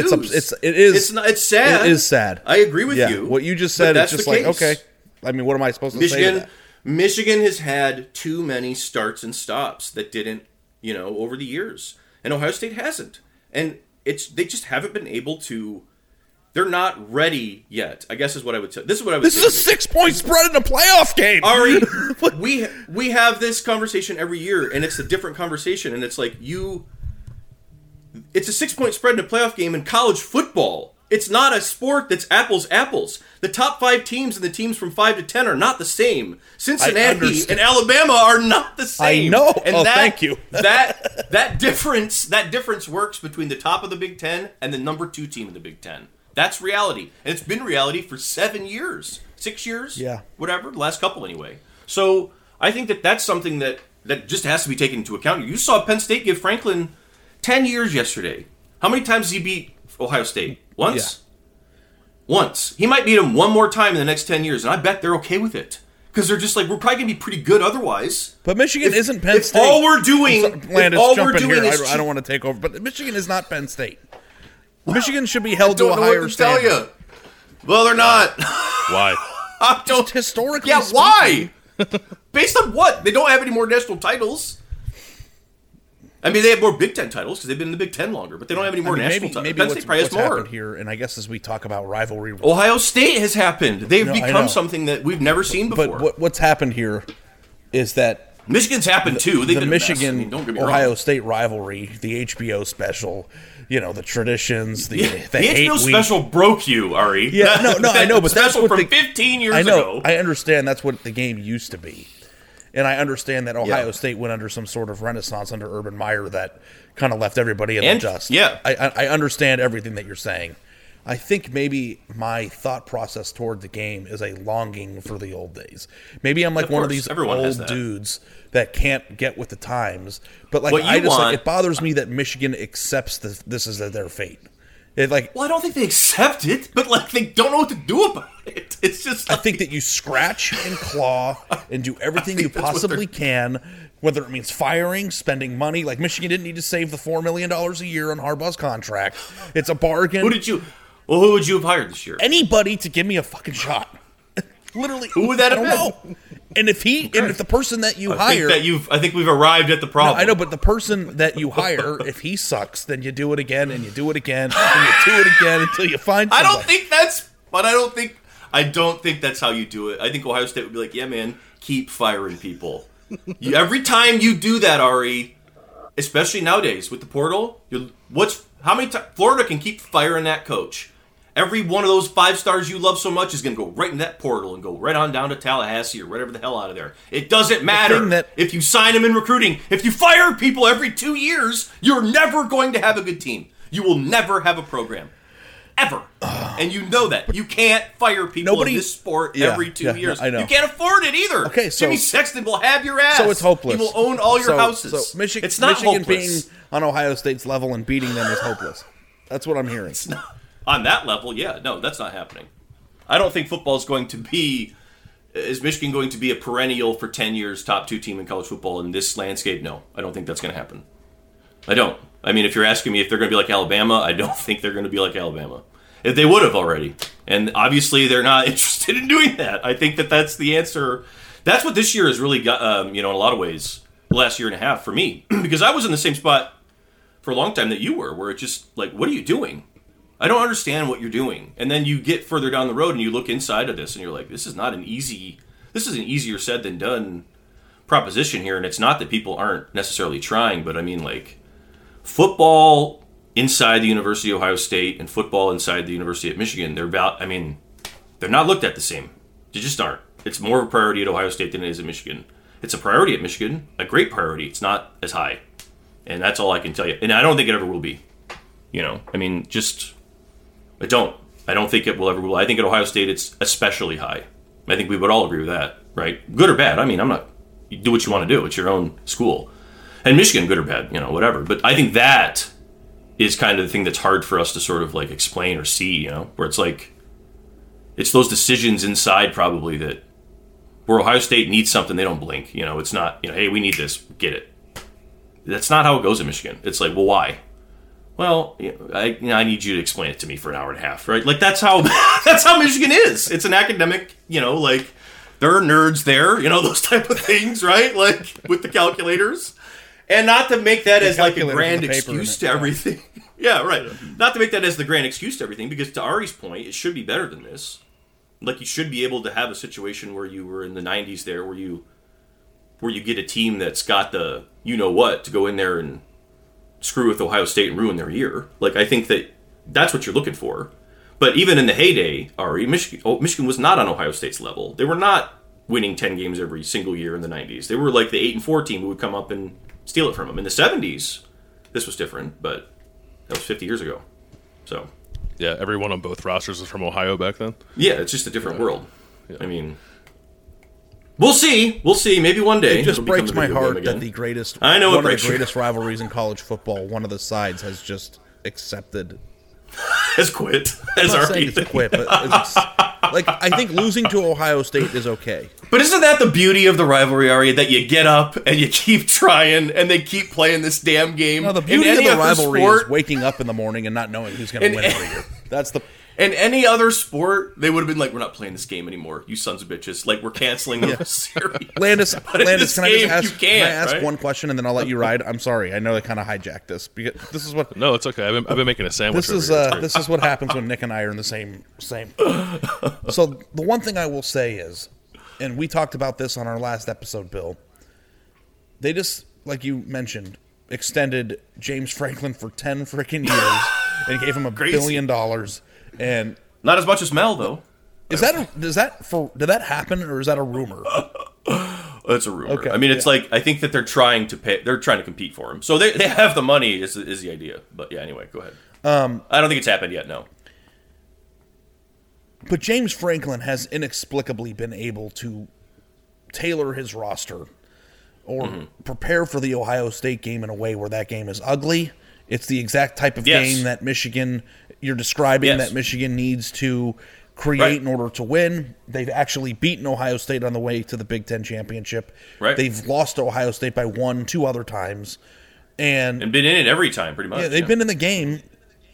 sad. It is sad. I agree with you. What you just said is just okay. I mean, what am I supposed to say to that? Michigan has had too many starts and stops that didn't, over the years, and Ohio State hasn't. And they just haven't been able to. They're not ready yet, I guess is what I would say. This is what I would say. This is a 6-point spread in a playoff game. Ari, we have this conversation every year, and it's a different conversation. And it's it's a 6-point spread in a playoff game in college football. It's not a sport that's apples. The top 5 teams and the teams from 5 to 10 are not the same. Cincinnati and Alabama are not the same. I know. And thank you. that difference works between the top of the Big Ten and the number 2 team in the Big Ten. That's reality. And it's been reality for 7 years. 6 years? Yeah. Whatever. The last couple anyway. So I think that's something that just has to be taken into account. You saw Penn State give Franklin 10 years yesterday. How many times has he beat Ohio State? Once? Yeah. Once. He might beat him one more time in the next 10 years, and I bet they're okay with it. Because they're just we're probably going to be pretty good otherwise. But Michigan isn't Penn State. All we're doing is I don't want to take over, but Michigan is not Penn State. Michigan should be held to a higher standard. Tell you. Well, they're not. Why? Just historically. Yeah, speaking. why? Based on what? They don't have any more national titles. I mean, they have more Big Ten titles because they've been in the Big Ten longer, but they don't have any more national titles. Maybe Penn State probably has more. Happened here, and I guess as we talk about rivalry, Ohio State has happened. They've become something that we've never seen before. But what's happened here is that Michigan's happened too. They've the been Michigan don't get me Ohio wrong. State rivalry, the HBO special, the traditions, the HBO hate week. special broke you, Ari. Yeah, no, I know, but that's special what from the, 15 years I know, ago. I understand that's what the game used to be, and I understand that Ohio Yeah. State went under some sort of renaissance under Urban Meyer that kind of left everybody in the dust. Yeah, I understand everything that you're saying. I think maybe my thought process toward the game is a longing for the old days. Maybe I'm like one of these old dudes that can't get with the times. But like it bothers me that Michigan accepts this as their fate. Well, I don't think they accept it, but like they don't know what to do about it. It's just I think that you scratch and claw and do everything you possibly can, whether it means firing, spending money. Like Michigan didn't need to save the $4 million a year on Harbaugh's contract. It's a bargain. Who would you have hired this year? Anybody to give me a fucking shot. Literally, who would that have been? I don't know. And if the person that you hire, I think we've arrived at the problem. No, I know, but the person that you hire, if he sucks, then you do it again and you do it again and you do it again until you find somebody. I don't think that's how you do it. I think Ohio State would be like, yeah, man, keep firing people. Every time you do that, Ari, especially nowadays with the portal, how many times Florida can keep firing that coach? Every one of those 5 stars you love so much is going to go right in that portal and go right on down to Tallahassee or whatever the hell out of there. It doesn't matter if you sign them in recruiting. If you fire people every 2 years, you're never going to have a good team. You will never have a program. Ever. And you know that. You can't fire people in this sport every 2 years. I know. You can't afford it either. Okay, so Jimmy Sexton will have your ass. So it's hopeless. He will own all your houses. So Michigan hopeless. being on Ohio State's level and beating them is hopeless. That's what I'm hearing. It's not. On that level, yeah. No, that's not happening. I don't think football is going to be... Is Michigan going to be a perennial for 10 years top 2 team in college football in this landscape? No, I don't think that's going to happen. I don't. I mean, if you're asking me if they're going to be like Alabama, I don't think they're going to be like Alabama. If they would have already. And obviously they're not interested in doing that. I think that's the answer. That's what this year has really got, in a lot of ways, the last year and a half for me. Because I was in the same spot for a long time that you were, where it's just like, what are you doing? I don't understand what you're doing. And then you get further down the road and you look inside of this and you're like, this is an easier said than done proposition here. And it's not that people aren't necessarily trying, but I mean, like, football inside the University of Ohio State and football inside the University of Michigan, they're not looked at the same. They just aren't. It's more of a priority at Ohio State than it is at Michigan. It's a priority at Michigan, a great priority. It's not as high. And that's all I can tell you. And I don't think it ever will be. I don't think it will ever will. I think at Ohio State it's especially high. I think we would all agree with that, right? Good or bad. I mean, you do what you want to do. It's your own school. And Michigan, good or bad, whatever. But I think that is kind of the thing that's hard for us to sort of like explain or see, where it's like, it's those decisions inside probably that where Ohio State needs something, they don't blink. It's not, hey, we need this, get it. That's not how it goes in Michigan. It's like, well, why? Well, I need you to explain it to me for an hour and a half, right? Like that's how Michigan is. It's an academic, like there are nerds there, those type of things, right? Like with the calculators, and not to make that as like a grand excuse to everything. Yeah, right. Not to make that as the grand excuse to everything, because to Ari's point, it should be better than this. Like you should be able to have a situation where you were in the 90s there, where you get a team that's got the to go in there and screw with Ohio State and ruin their year. Like, I think that's what you're looking for. But even in the heyday, Ari, Michigan was not on Ohio State's level. They were not winning 10 games every single year in the 90s. They were like the 8-4 team who would come up and steal it from them. In the 70s, this was different, but that was 50 years ago. So, yeah, everyone on both rosters was from Ohio back then. Yeah, it's just a different world. Yeah. I mean, we'll see. Maybe one day. It just breaks my heart that one of the greatest rivalries in college football, one of the sides has just accepted. Has quit. I think losing to Ohio State is okay. But isn't that the beauty of the rivalry, Ari? That you get up and you keep trying and they keep playing this damn game. No, the beauty of the rivalry is waking up in the morning and not knowing who's going to win every year. That's the... In any other sport, they would have been like, we're not playing this game anymore, you sons of bitches. Like, we're canceling the series. Landis, can I ask one question and then I'll let you ride? I'm sorry. I know I kind of hijacked this. Because this is what... No, it's okay. I've been making a sandwich. This is what happens when Nick and I are in the same. So the one thing I will say is, and we talked about this on our last episode, Bill, They just, like you mentioned, extended James Franklin for 10 freaking years and gave him $1 billion. And not as much as Mel, though. Did that happen, or is that a rumor? It's a rumor. Okay, I mean, it's like, I think that they're trying to compete for him. So they have the money is the idea. But yeah, anyway, go ahead. I don't think it's happened yet, no. But James Franklin has inexplicably been able to tailor his roster or prepare for the Ohio State game in a way where that game is ugly. It's the exact type of game that Michigan, you're describing, that Michigan needs to create in order to win. They've actually beaten Ohio State on the way to the Big Ten championship. Right. They've lost to Ohio State by 1-2 other times. And been in it every time, pretty much. Yeah, they've been in the game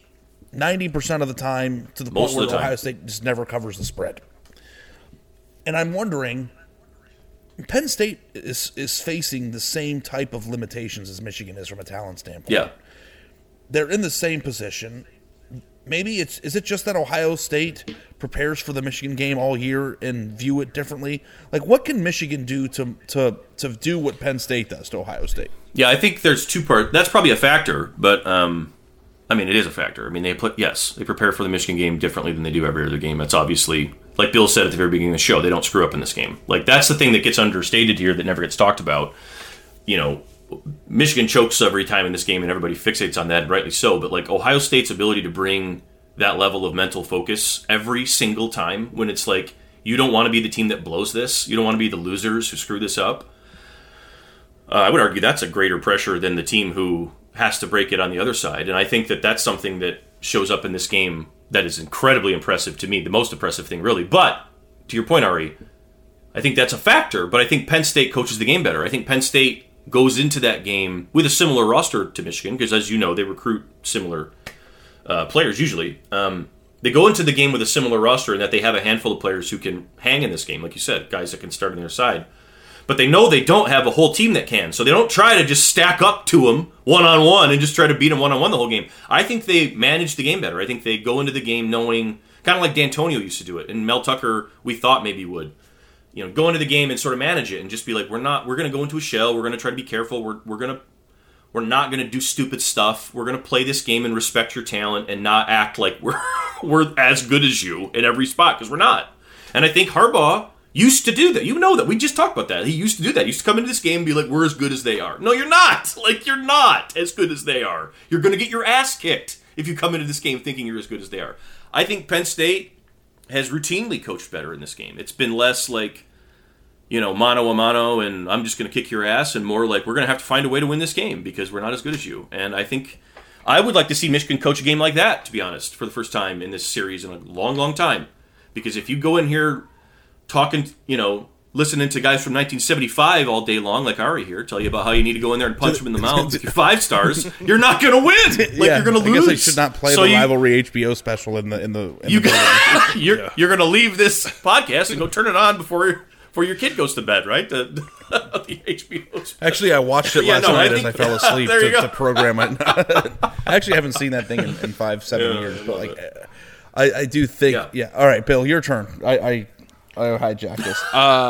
90% of the time, to the point where Ohio State just never covers the spread. And I'm wondering, Penn State is facing the same type of limitations as Michigan is from a talent standpoint. Yeah. They're in the same position. Maybe is it just that Ohio State prepares for the Michigan game all year and view it differently? Like, what can Michigan do to do what Penn State does to Ohio State? Yeah, I think there's two parts. That's probably a factor, but I mean, it is a factor. I mean, they prepare for the Michigan game differently than they do every other game. That's obviously, like Bill said at the very beginning of the show, they don't screw up in this game. Like, that's the thing that gets understated here that never gets talked about. You know, Michigan chokes every time in this game, and everybody fixates on that, and rightly so. But like Ohio State's ability to bring that level of mental focus every single time, when it's like, you don't want to be the team that blows this, you don't want to be the losers who screw this up. I would argue that's a greater pressure than the team who has to break it on the other side. And I think that that's something that shows up in this game that is incredibly impressive to me, the most impressive thing, really. But to your point, Ari, I think that's a factor. But I think Penn State coaches the game better. I think Penn State goes into that game with a similar roster to Michigan, because as you know, they recruit similar players usually. They go into the game with a similar roster in that they have a handful of players who can hang in this game, like you said, guys that can start on their side. But they know they don't have a whole team that can, so they don't try to just stack up to them one-on-one and just try to beat them one-on-one the whole game. I think they manage the game better. I think they go into the game knowing, kind of like D'Antonio used to do it, and Mel Tucker we thought maybe would. You know, go into the game and sort of manage it and just be like, we're going to go into a shell, we're going to try to be careful, we're not going to do stupid stuff, we're going to play this game and respect your talent and not act like we're as good as you in every spot, because we're not. And I think Harbaugh used to do that. You know that. We just talked about that. He used to do that. He used to come into this game and be like, we're as good as they are. No, you're not. Like, you're not as good as they are. You're going to get your ass kicked if you come into this game thinking you're as good as they are. I think Penn State has routinely coached better in this game. It's been less like, you know, mano a mano and I'm just going to kick your ass, and more like, we're going to have to find a way to win this game because we're not as good as you. And I think I would like to see Michigan coach a game like that, to be honest, for the first time in this series in a long, long time. Because if you go in here talking, you know, listening to guys from 1975 all day long, like Ari here, tell you about how you need to go in there and punch them in the mouth with your 5 stars, you're not going to win. Like, you're going to lose. I guess they should not play the rivalry HBO special in the you're going to leave this podcast and go turn it on before your kid goes to bed, right? The HBO special. Actually, I watched it last night as I fell asleep to program it. I actually haven't seen that thing in 5-7 years, but like, I do think, All right, Bill, your turn. I hijacked this.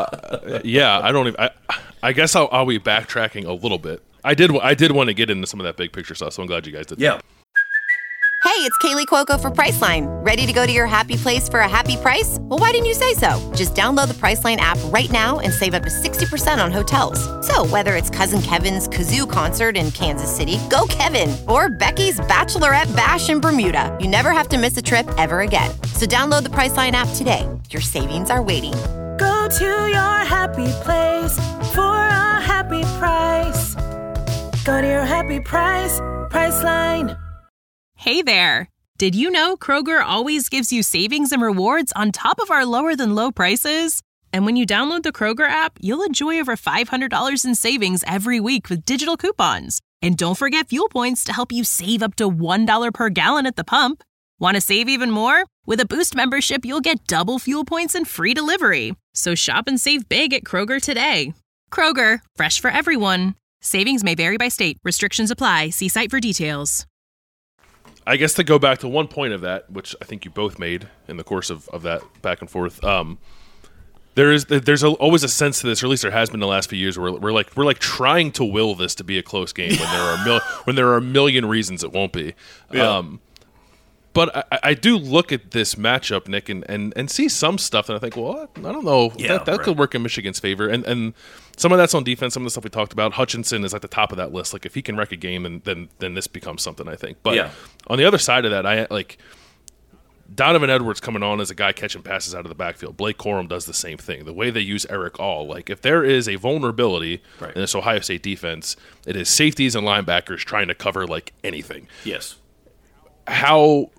I guess I'll be backtracking a little bit. I did want to get into some of that big picture stuff, so I'm glad you guys did. Yeah. Hey, it's Kaylee Cuoco for Priceline. Ready to go to your happy place for a happy price? Well, why didn't you say so? Just download the Priceline app right now and save up to 60% on hotels. So whether it's Cousin Kevin's Kazoo Concert in Kansas City, go Kevin, or Becky's Bachelorette Bash in Bermuda, you never have to miss a trip ever again. So download the Priceline app today. Your savings are waiting. Go to your happy place for a happy price. Go to your happy price, Priceline. Hey there. Did you know Kroger always gives you savings and rewards on top of our lower than low prices? And when you download the Kroger app, you'll enjoy over $500 in savings every week with digital coupons. And don't forget fuel points to help you save up to $1 per gallon at the pump. Want to save even more? With a Boost membership, you'll get double fuel points and free delivery. So shop and save big at Kroger today. Kroger, fresh for everyone. Savings may vary by state. Restrictions apply. See site for details. I guess to go back to one point of that, which I think you both made in the course of that back and forth, the there's always a sense to this, or at least there has been the last few years, where we're like trying to will this to be a close game when there are a million reasons it won't be. Yeah. But I do look at this matchup, Nick, and see some stuff, and I think, well, I don't know, that could work in Michigan's favor, and some of that's on defense. Some of the stuff we talked about, Hutchinson is at the top of that list. Like if he can wreck a game, then this becomes something, I think. But on the other side of that, I like Donovan Edwards coming on as a guy catching passes out of the backfield. Blake Corum does the same thing. The way they use Eric All, like if there is a vulnerability in this Ohio State defense, it is safeties and linebackers trying to cover like anything. Yes. How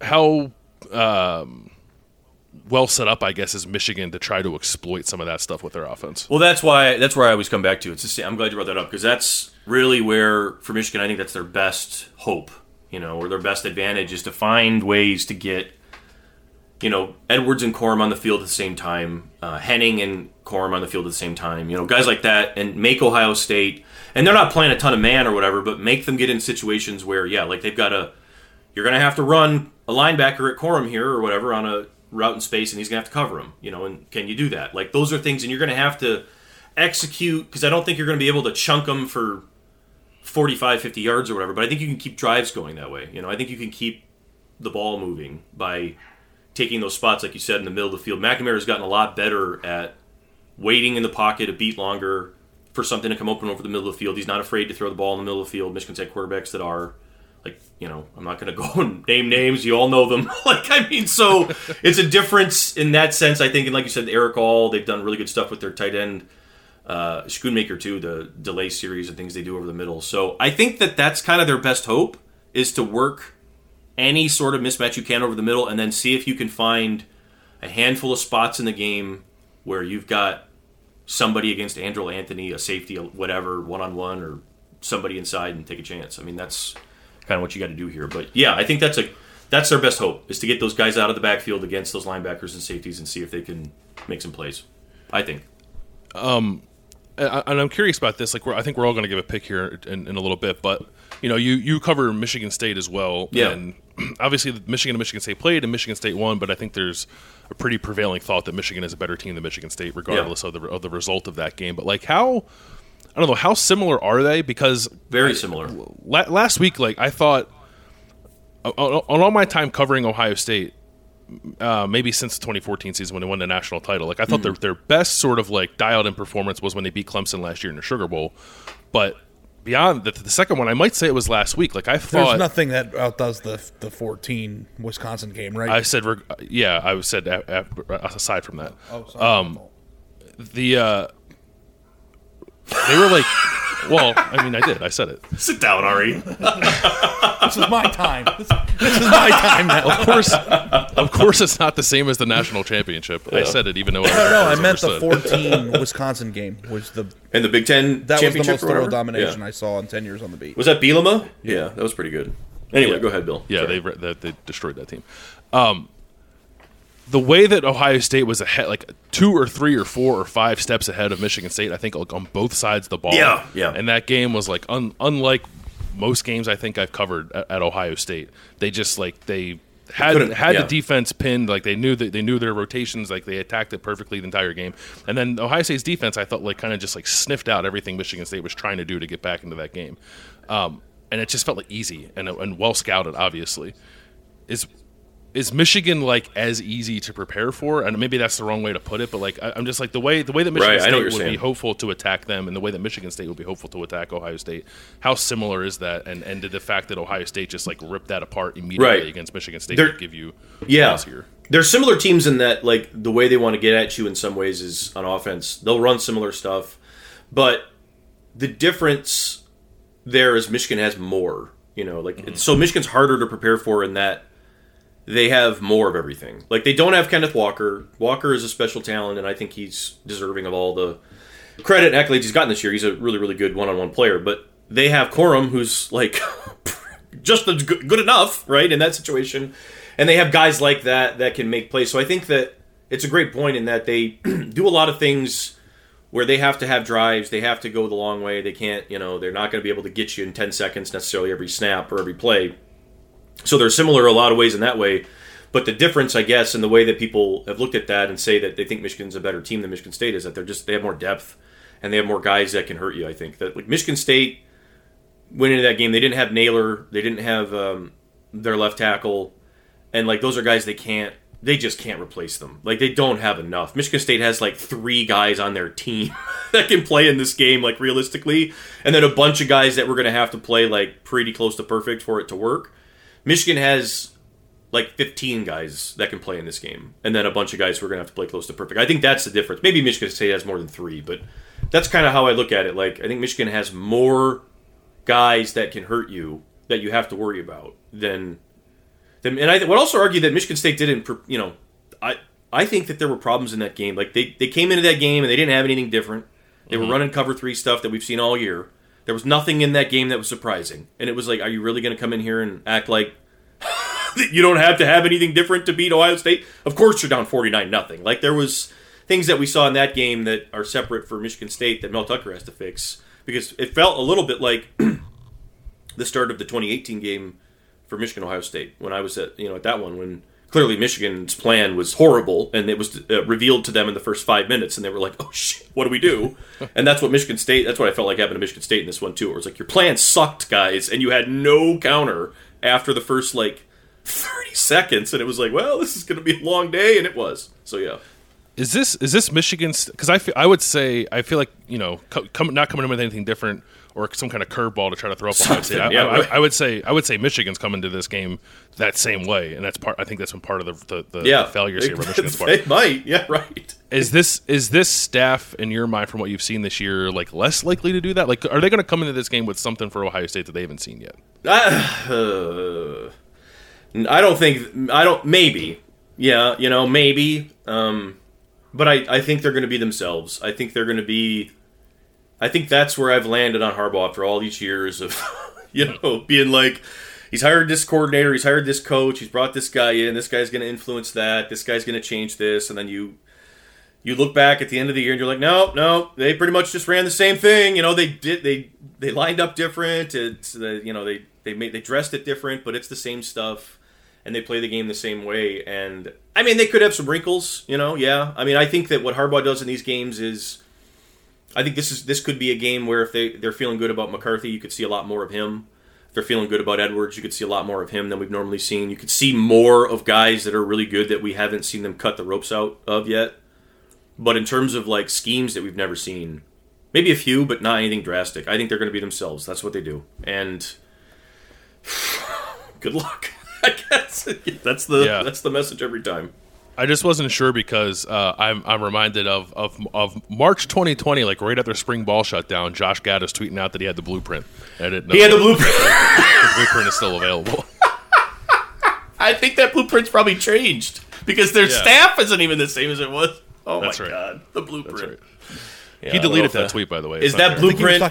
well set up, I guess, is Michigan to try to exploit some of that stuff with their offense? Well, that's where I always come back to. I'm glad you brought that up, because that's really where, for Michigan, I think that's their best hope, or their best advantage is to find ways to get, Edwards and Corum on the field at the same time, Henning and Corum on the field at the same time, guys like that, and make Ohio State, and they're not playing a ton of man or whatever, but make them get in situations where, like they've got you're going to have to run a linebacker at Corum here or whatever on a route in space, and he's going to have to cover him, and can you do that? Like, those are things, and you're going to have to execute, because I don't think you're going to be able to chunk them for 45, 50 yards or whatever, but I think you can keep drives going that way. I think you can keep the ball moving by taking those spots, like you said, in the middle of the field. McNamara has gotten a lot better at waiting in the pocket a beat longer for something to come open over the middle of the field. He's not afraid to throw the ball in the middle of the field. Michigan State quarterbacks that are, I'm not going to go and name names. You all know them. So it's a difference in that sense, I think. And like you said, Eric All, they've done really good stuff with their tight end. Schoonmaker, too, the delay series and things they do over the middle. So I think that's kind of their best hope, is to work any sort of mismatch you can over the middle and then see if you can find a handful of spots in the game where you've got somebody against Andrew Anthony, a safety, whatever, one-on-one, or somebody inside and take a chance. I mean, that's kind of what you got to do here. But yeah, I think that's their best hope, is to get those guys out of the backfield against those linebackers and safeties and see if they can make some plays, I think. And I'm curious about this. Like, I think we're all going to give a pick here in a little bit, but you cover Michigan State as well. Yeah. And obviously, Michigan and Michigan State played, and Michigan State won. But I think there's a pretty prevailing thought that Michigan is a better team than Michigan State, regardless of the result of that game. But like, how similar are they? Because very similar. Last week, like, I thought on all my time covering Ohio State, maybe since the 2014 season when they won the national title, like I thought their best sort of like dialed-in performance was when they beat Clemson last year in the Sugar Bowl. But beyond the second one, I might say it was last week. Like I thought, there's nothing that outdoes the 14 Wisconsin game, right? I said, aside from that, they were like, well, I mean, I did. I said it. Sit down, Ari. This is my time. This is my time now. Of course, it's not the same as the national championship. Yeah. I said it, even though I meant the 14 Wisconsin game was the and the Big Ten that championship. Was the most thorough domination I saw in 10 years on the beat. Was that Bielema? Yeah, that was pretty good. Anyway, go ahead, Bill. Yeah, they destroyed that team. The way that Ohio State was ahead, like 2 or 3 or 4 or 5 steps ahead of Michigan State, I think, like on both sides of the ball. Yeah. And that game was like unlike most games I think I've covered at Ohio State. They just like they had the defense pinned, like they knew their rotations, like they attacked it perfectly the entire game. And then Ohio State's defense, I thought, like kind of just like sniffed out everything Michigan State was trying to do to get back into that game. And it just felt like easy and well scouted. Obviously, is Michigan like as easy to prepare for? And maybe that's the wrong way to put it, but like I'm just like the way that Michigan State would be hopeful to attack them, and the way that Michigan State would be hopeful to attack Ohio State. How similar is that? And did the fact that Ohio State just like ripped that apart immediately against Michigan State give you pause here? They're similar teams in that like the way they want to get at you in some ways is on offense. They'll run similar stuff, but the difference there is Michigan has more. So Michigan's harder to prepare for in that they have more of everything. Like, they don't have Kenneth Walker. Walker is a special talent, and I think he's deserving of all the credit and accolades he's gotten this year. He's a really, really good one-on-one player. But they have Corum, who's, like, just good enough, right, in that situation. And they have guys like that can make plays. So I think that it's a great point in that they do a lot of things where they have to have drives. They have to go the long way. They can't, they're not going to be able to get you in 10 seconds necessarily every snap or every play. So they're similar a lot of ways in that way. But the difference, I guess, in the way that people have looked at that and say that they think Michigan's a better team than Michigan State is that they have more depth and they have more guys that can hurt you. I think that like Michigan State went into that game, they didn't have Naylor, they didn't have their left tackle, and like those are guys they just can't replace them. Like they don't have enough. Michigan State has like 3 guys on their team that can play in this game, like realistically, and then a bunch of guys that we're going to have to play like pretty close to perfect for it to work. Michigan has like 15 guys that can play in this game, and then a bunch of guys who are going to have to play close to perfect. I think that's the difference. Maybe Michigan State has more than 3, but that's kind of how I look at it. Like I think Michigan has more guys that can hurt you that you have to worry about than and I would also argue that Michigan State didn't. I think that there were problems in that game. Like they came into that game and they didn't have anything different. They were running cover 3 stuff that we've seen all year. There was nothing in that game that was surprising, and it was like, are you really going to come in here and act like you don't have to have anything different to beat Ohio State? Of course you're down 49-0. Like there was things that we saw in that game that are separate for Michigan State that Mel Tucker has to fix, because it felt a little bit like the start of the 2018 game for Michigan-Ohio State when I was at that one, when clearly Michigan's plan was horrible and it was revealed to them in the first 5 minutes and they were like, oh shit, what do we do? And that's what I felt like happened to Michigan State in this one too. It was like your plan sucked, guys, and you had no counter after the first like 30 seconds, and it was like, well, this is going to be a long day, and it was. So yeah. Is this Michigan's? Because I feel like not coming in with anything different or some kind of curveball to try to throw up Ohio State. I would say Michigan's coming to this game that same way, and I think that's been part of the failures here. Michigan's part. It might, yeah, right. Is this staff in your mind, from what you've seen this year, like less likely to do that? Like, are they going to come into this game with something for Ohio State that they haven't seen yet? Maybe. Yeah, maybe. But I think they're going to be themselves. I think that's where I've landed on Harbaugh after all these years of, being like, he's hired this coordinator, he's hired this coach, he's brought this guy in, this guy's going to influence that, this guy's going to change this, and then you look back at the end of the year and you're like, no, they pretty much just ran the same thing. They lined up different. It's they dressed it different, but it's the same stuff. And they play the game the same way. And, I mean, they could have some wrinkles, yeah. I mean, I think that what Harbaugh does in these games is, I think this could be a game where if they're feeling good about McCarthy, you could see a lot more of him. If they're feeling good about Edwards, you could see a lot more of him than we've normally seen. You could see more of guys that are really good that we haven't seen them cut the ropes out of yet. But in terms of, like, schemes that we've never seen, maybe a few, but not anything drastic. I think they're going to be themselves. That's what they do. And good luck. I guess that's the message every time. I just wasn't sure because I'm reminded of March 2020, like right after spring ball shutdown. Josh Gaddis tweeting out that he had the blueprint. I didn't know he had the blueprint. The blueprint is still available. I think that blueprint's probably changed because their staff isn't even the same as it was. Oh that's my right. God, the blueprint. That's right. Yeah, he deleted that tweet, by the way. Is that blueprint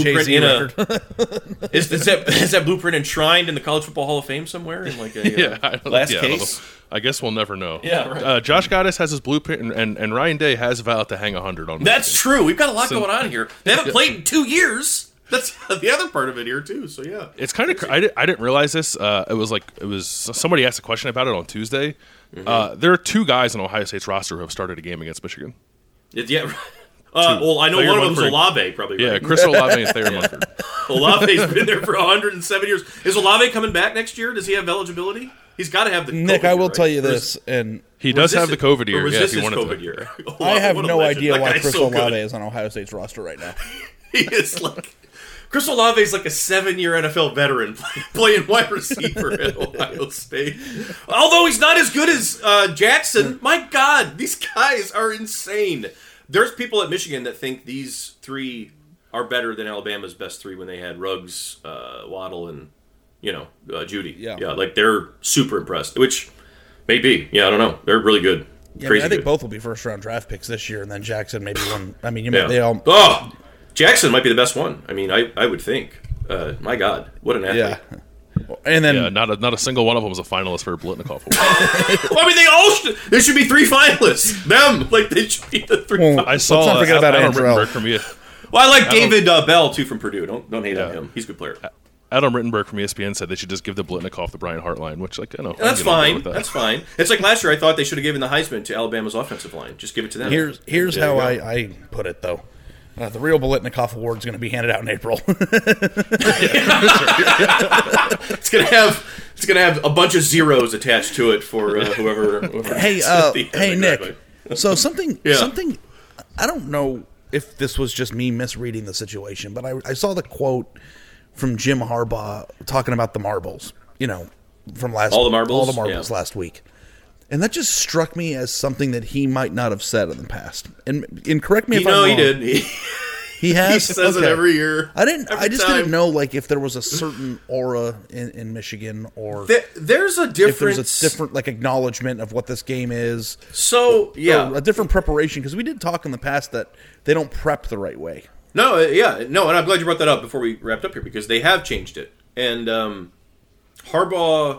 enshrined in the College Football Hall of Fame somewhere in like a last case? I guess we'll never know. Yeah, right. Josh Gaddis has his blueprint, and Ryan Day has vowed to hang 100 on. That's true. We've got a lot going on here. They haven't played in 2 years. That's the other part of it here too. So yeah, it's kind of. I didn't realize this. It was somebody asked a question about it on Tuesday. Mm-hmm. There are 2 guys on Ohio State's roster who have started a game against Michigan. Yeah. Well, I know Thayer one of them is Olave, probably. Right? Yeah, Chris Olave and Thayer Munford. Olave's been there for 107 years. Is Olave coming back next year? Does he have eligibility? He's got to have the COVID Nick, I will year, tell you this, and he does have the COVID year. Yeah, if he wanted COVID year. I have no idea why Chris Olave is on Ohio State's roster right now. He is like Chris Olave is like a 7-year NFL veteran playing wide receiver at Ohio State. Although he's not as good as Jackson, my God, these guys are insane. There's people at Michigan that think these 3 are better than Alabama's best 3 when they had Ruggs, Waddle, and Judy. Yeah, like they're super impressed, which may be. Yeah, I don't know. They're really good. Yeah, I think both will be first-round draft picks this year, and then Jackson maybe one. I mean, they all. Oh, Jackson might be the best one. I mean, I would think. My God, what an athlete! Yeah. And then not a single one of them was a finalist for a Biletnikoff Award. Well, I mean, there should be 3 finalists. They should be the 3. I saw. Let's not forget about Andrell. From you. Well, I like David Bell too from Purdue. Don't hate on him. He's a good player. Adam Rittenberg from ESPN said they should just give the Blitnikoff the Brian Hart line, which, like, I know. That's fine. That's fine. It's like last year I thought they should have given the Heisman to Alabama's offensive line. Just give it to them. Here's how I put it, though. The real Blitnikoff Award is going to be handed out in April. It's going to have a bunch of zeros attached to it for whoever. Hey, Nick. So something. I don't know if this was just me misreading the situation, but I saw the quote from Jim Harbaugh talking about the marbles. From all the marbles last week. And that just struck me as something that he might not have said in the past. And correct me if I'm wrong. He did. He has. He says it every year. I didn't know like if there was a certain aura in Michigan or there's a different. If there's a different like acknowledgement of what this game is. So a different preparation, because we did talk in the past that they don't prep the right way. No, and I'm glad you brought that up before we wrapped up here, because they have changed it. And Harbaugh,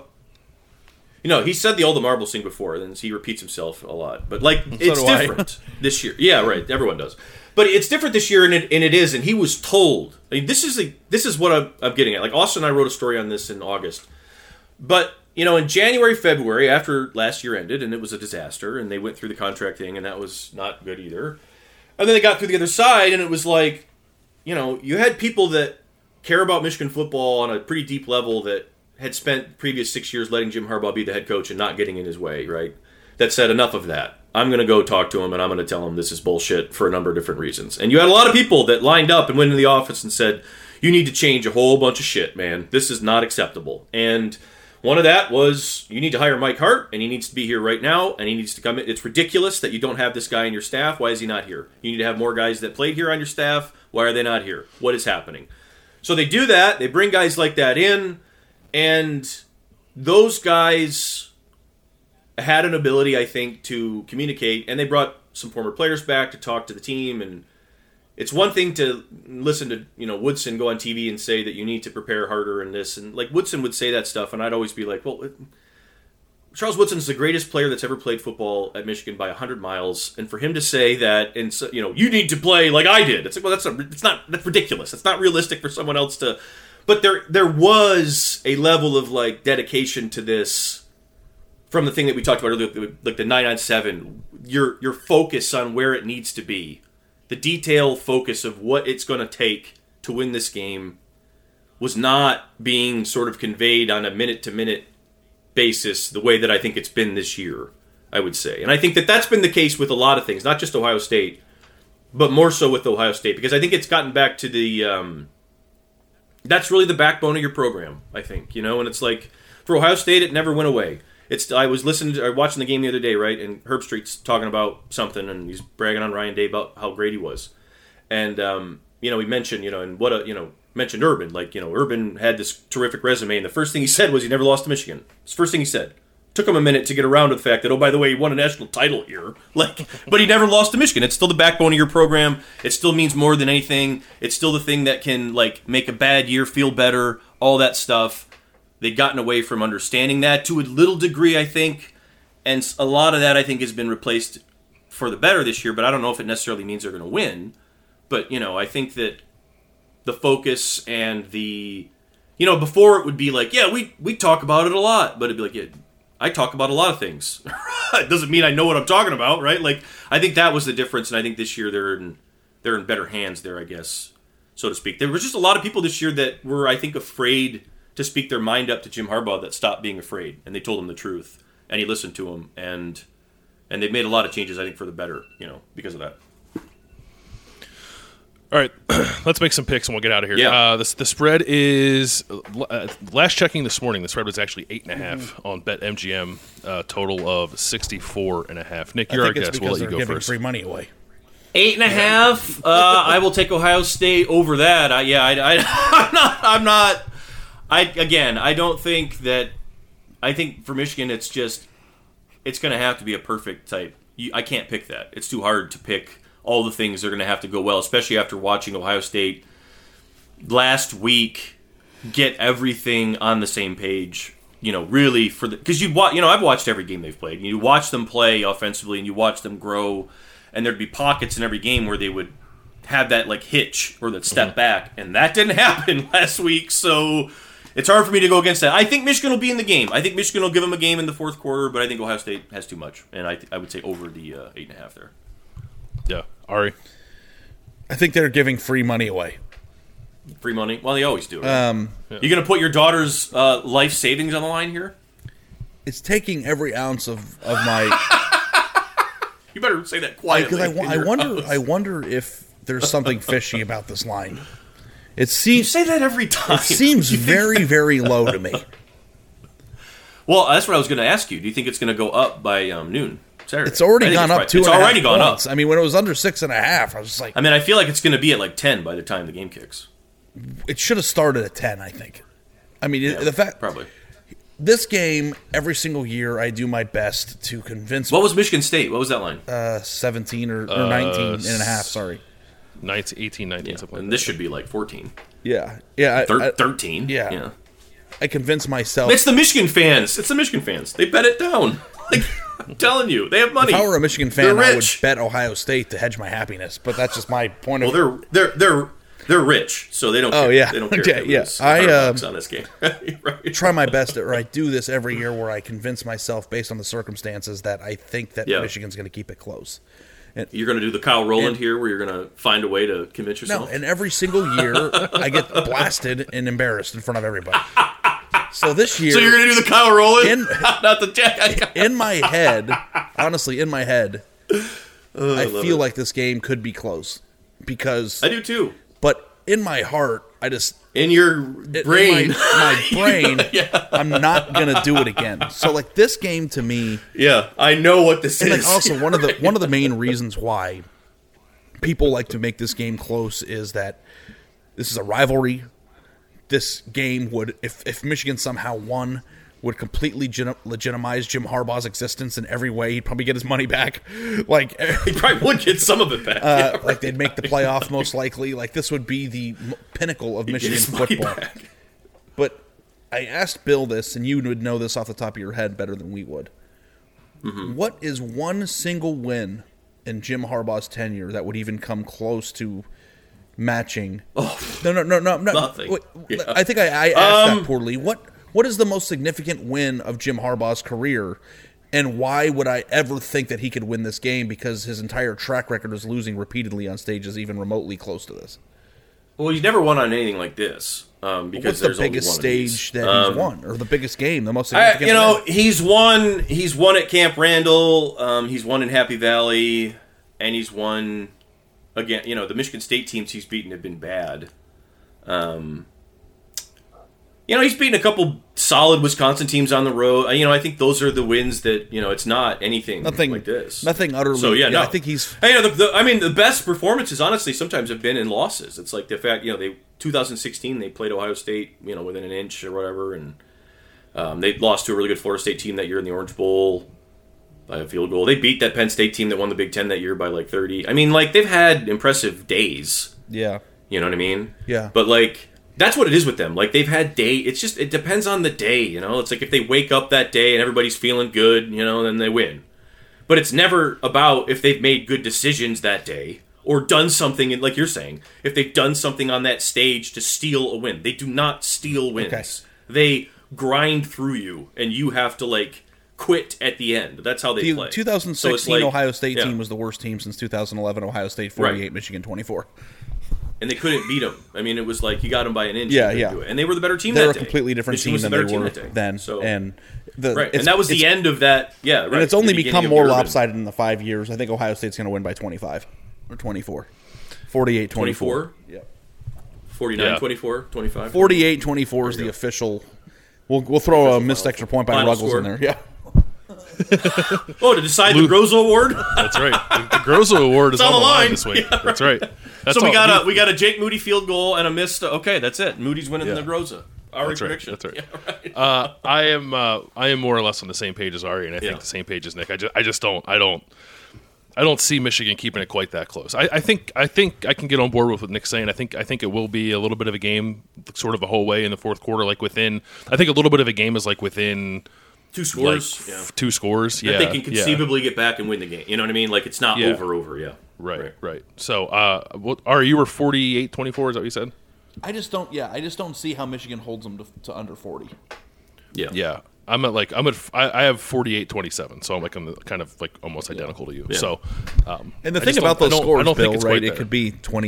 he said all the marbles thing before, and he repeats himself a lot. But it's different this year. Yeah, right. Everyone does. But it's different this year, and it is. And he was told. I mean, this is what I'm getting at. Like Austin and I wrote a story on this in August. But in January, February, after last year ended, and it was a disaster, and they went through the contract thing, and that was not good either. And then they got through the other side, and it was like, you had people that care about Michigan football on a pretty deep level that had spent the previous 6 years letting Jim Harbaugh be the head coach and not getting in his way, right? That said, enough of that. I'm going to go talk to him, and I'm going to tell him this is bullshit for a number of different reasons. And you had a lot of people that lined up and went into the office and said, you need to change a whole bunch of shit, man. This is not acceptable. And one of that was, you need to hire Mike Hart, and he needs to be here right now, and he needs to come in. It's ridiculous that you don't have this guy on your staff. Why is he not here? You need to have more guys that played here on your staff. Why are they not here? What is happening? So they do that. They bring guys like that in, and those guys had an ability, I think, to communicate, and they brought some former players back to talk to the team. And it's one thing to listen to Woodson go on TV and say that you need to prepare harder and this, and like Woodson would say that stuff, and I'd always be like, well, Charles Woodson is the greatest player that's ever played football at Michigan by 100 miles, and for him to say that, and you need to play like I did, it's like, well, that's ridiculous. It's not realistic for someone else to. But there was a level of like dedication to this from the thing that we talked about earlier, like the 9-on-7. Your focus on where it needs to be, the detailed focus of what it's going to take to win this game, was not being sort of conveyed on a minute-to-minute basis the way that I think it's been this year, I would say. And I think that that's been the case with a lot of things, not just Ohio State, but more so with Ohio State, because I think it's gotten back to the that's really the backbone of your program, I think, and it's like for Ohio State, it never went away. I was watching the game the other day, right, and Herbstreit's talking about something, and he's bragging on Ryan Day about how great he was, and he mentioned mentioned Urban, like Urban had this terrific resume, and the first thing he said was he never lost to Michigan. It's the first thing he said. Took him a minute to get around to the fact that, oh, by the way, he won a national title here. But he never lost to Michigan. It's still the backbone of your program. It still means more than anything. It's still the thing that can make a bad year feel better, all that stuff. They've gotten away from understanding that to a little degree, I think. And a lot of that, I think, has been replaced for the better this year, but I don't know if it necessarily means they're going to win. But, I think that the focus and the... before it would be like, yeah, we talk about it a lot. But it'd be like, yeah, I talk about a lot of things. It doesn't mean I know what I'm talking about, right? I think that was the difference, and I think this year they're in better hands there, I guess, so to speak. There was just a lot of people this year that were, I think, afraid to speak their mind up to Jim Harbaugh that stopped being afraid, and they told him the truth, and he listened to them, and they've made a lot of changes, I think, for the better, because of that. All right, let's make some picks and we'll get out of here. Yeah. The spread is, last checking this morning, the spread was actually 8.5 on BetMGM, total of 64.5. Nick, you're our guest. We'll let you go first. Free money away. 8.5. I will take Ohio State over that. I'm not. I don't think that. I think for Michigan, it's going to have to be a perfect type. I can't pick that. It's too hard to pick all the things that are going to have to go well, especially after watching Ohio State last week get everything on the same page. Really because I've watched every game they've played. You watch them play offensively, and you watch them grow, and there'd be pockets in every game where they would have that like hitch or that step back, and that didn't happen last week. So it's hard for me to go against that. I think Michigan will be in the game. I think Michigan will give them a game in the fourth quarter, but I think Ohio State has too much, and I would say over the 8.5 there. Yeah, Ari. I think they're giving free money away. Free money? Well, they always do. Right? You going to put your daughter's life savings on the line here? It's taking every ounce of my. You better say that quietly. Because I wonder if there's something fishy about this line. It seems. You say that every time. It seems very, very low to me. Well, that's what I was going to ask you. Do you think it's going to go up by noon Saturday? It's already gone up 2.5 It's already gone points. up. I mean, when it was under 6.5, I was just like. I mean, I feel like it's going to be at like 10 by the time the game kicks. It should have started at 10, I think. I mean, the fact probably this game every single year I do my best to convince. What was Michigan State? What was that line? 17 or 19 and a half. Sorry, 18, 19. Something. And this should be like 14. Yeah. 13. Yeah. I convinced myself. It's the Michigan fans. They bet it down. Like, I'm telling you, they have money. If I were a Michigan fan, I would bet Ohio State to hedge my happiness. But that's just my point of view. Well, they're rich, so they don't care. Oh, yeah. They don't care. Okay, yeah. $100 on this game. Right. Try my best, or I do this every year where I convince myself, based on the circumstances, that I think that Michigan's going to keep it close. And you're going to do the Kyle Rowland here, where you're going to find a way to convince yourself? No, and every single year, I get blasted and embarrassed in front of everybody. So this year... So you're going to do the Kyle Rowland? Not the Jack. In my head, honestly, I feel like this game could be close. Because... I do too. But in my heart, I just... In your brain. My brain, I'm not going to do it again. So, like, this game to me... Yeah, I know what this is. And like, also, one of the main reasons why people like to make this game close is that this is a rivalry. This game would, if Michigan somehow won, would completely legitimize Jim Harbaugh's existence in every way. He'd probably get his money back. Like he probably would get some of it back. Like they'd make the playoff most likely. Like this would be the pinnacle of Michigan football. But I asked Bill this, and you would know this off the top of your head better than we would. Mm-hmm. What is one single win in Jim Harbaugh's tenure that would even come close to matching? Oh, no. Nothing. Wait, yeah. I think I asked that poorly. What is the most significant win of Jim Harbaugh's career, and why would I ever think that he could win this game? Because his entire track record is losing repeatedly on stages even remotely close to this. Well, he's never won on anything like this. Because what's the biggest stage that he's won, or the biggest game, the most significant? He's won at Camp Randall. He's won in Happy Valley, and he's won again. The Michigan State teams he's beaten have been bad. He's beaten a couple solid Wisconsin teams on the road. I think those are the wins that, it's not anything like this. Nothing utterly. So, no. I think he's... the best performances, honestly, sometimes have been in losses. It's like the fact, 2016, they played Ohio State, within an inch or whatever, and they lost to a really good Florida State team that year in the Orange Bowl by a field goal. They beat that Penn State team that won the Big Ten that year by, 30. They've had impressive days. Yeah. You know what I mean? Yeah. But, that's what it is with them. They've had it's just, it depends on the day, It's like if they wake up that day and everybody's feeling good, then they win. But it's never about if they've made good decisions that day or done something, like you're saying, if they've done something on that stage to steal a win. They do not steal wins. Okay. They grind through you, and you have to, quit at the end. That's how they play. The 2016 Ohio State team was the worst team since 2011 Ohio State 48, right. Michigan 24. And they couldn't beat them. You was you got them by an inch. Yeah. Do it. And they were the better team They're that day. They're a completely different team than they were then. So, and and that was the end of that. Yeah, right. And it's only become more lopsided in the 5 years. I think Ohio State's going to win by 25 or 24. 48-24. 24? Yeah. 49-24, 25. 48-24 is the official. We'll throw a missed extra point by Ruggles in there. Yeah. To decide the Grozo Award? That's right. The Grozo Award is on the line this week. Yeah, right. That's right. So we got a Jake Moody field goal and a missed. Okay, that's it. Moody's winning the Grozo. Ari prediction. That's right. Yeah, right. I am more or less on the same page as Ari, and I think the same page as Nick. I just don't see Michigan keeping it quite that close. I think I can get on board with what Nick's saying. I think it will be a little bit of a game, sort of a whole way in the fourth quarter. I think a little bit of a game is within. 2 scores. 2 scores, That they can conceivably get back and win the game. You know what I mean? It's not over, yeah. Right. So, Ari, you were 48-24, is that what you said? I just don't see how Michigan holds them to under 40. Yeah. I have 48-27, so I'm kind of almost identical to you. Yeah. So, and the thing about those scores, Bill, right? It could be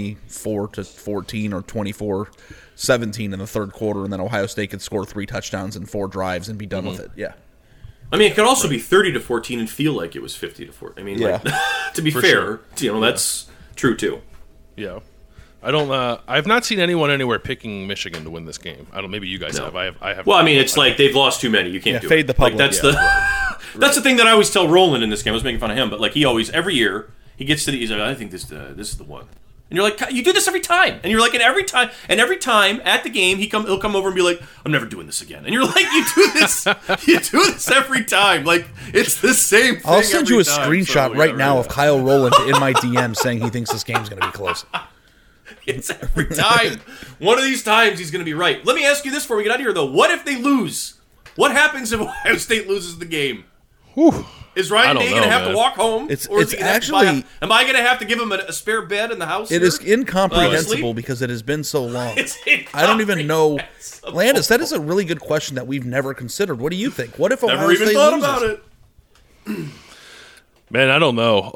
24-14 or 24-17 in the third quarter, and then Ohio State could score 3 touchdowns and 4 drives and be done with it. Yeah. I mean, it could also be 30-14 and feel like it was 50-14. I mean, to be fair, that's true too. Yeah. I've not seen anyone anywhere picking Michigan to win this game. Maybe you guys have. I have. Well, I mean, it's like they've lost too many. You can't do fade it. the public. That's the thing that I always tell Roland in this game. I was making fun of him, but he always every year he gets to he's like, I think this is the one. And you're like, you do this every time, and you're like, and every time at the game he'll come over and be like, I'm never doing this again. And you're like, you do this every time. Like it's the same thing. I'll send you a screenshot right now of Kyle Rowland in my DM saying he thinks this game's going to be close. It's every time. One of these times he's going to be right. Let me ask you this before we get out of here, though. What if they lose? What happens if Ohio State loses the game? Whew. Is Ryan Day going to have to walk home? It's actually. Am I going to have to give him a spare bed in the house? It is incomprehensible because it has been so long. I don't even know. Landis, that is a really good question that we've never considered. What do you think? What if Ohio State loses? Never even thought about it. Man, I don't know.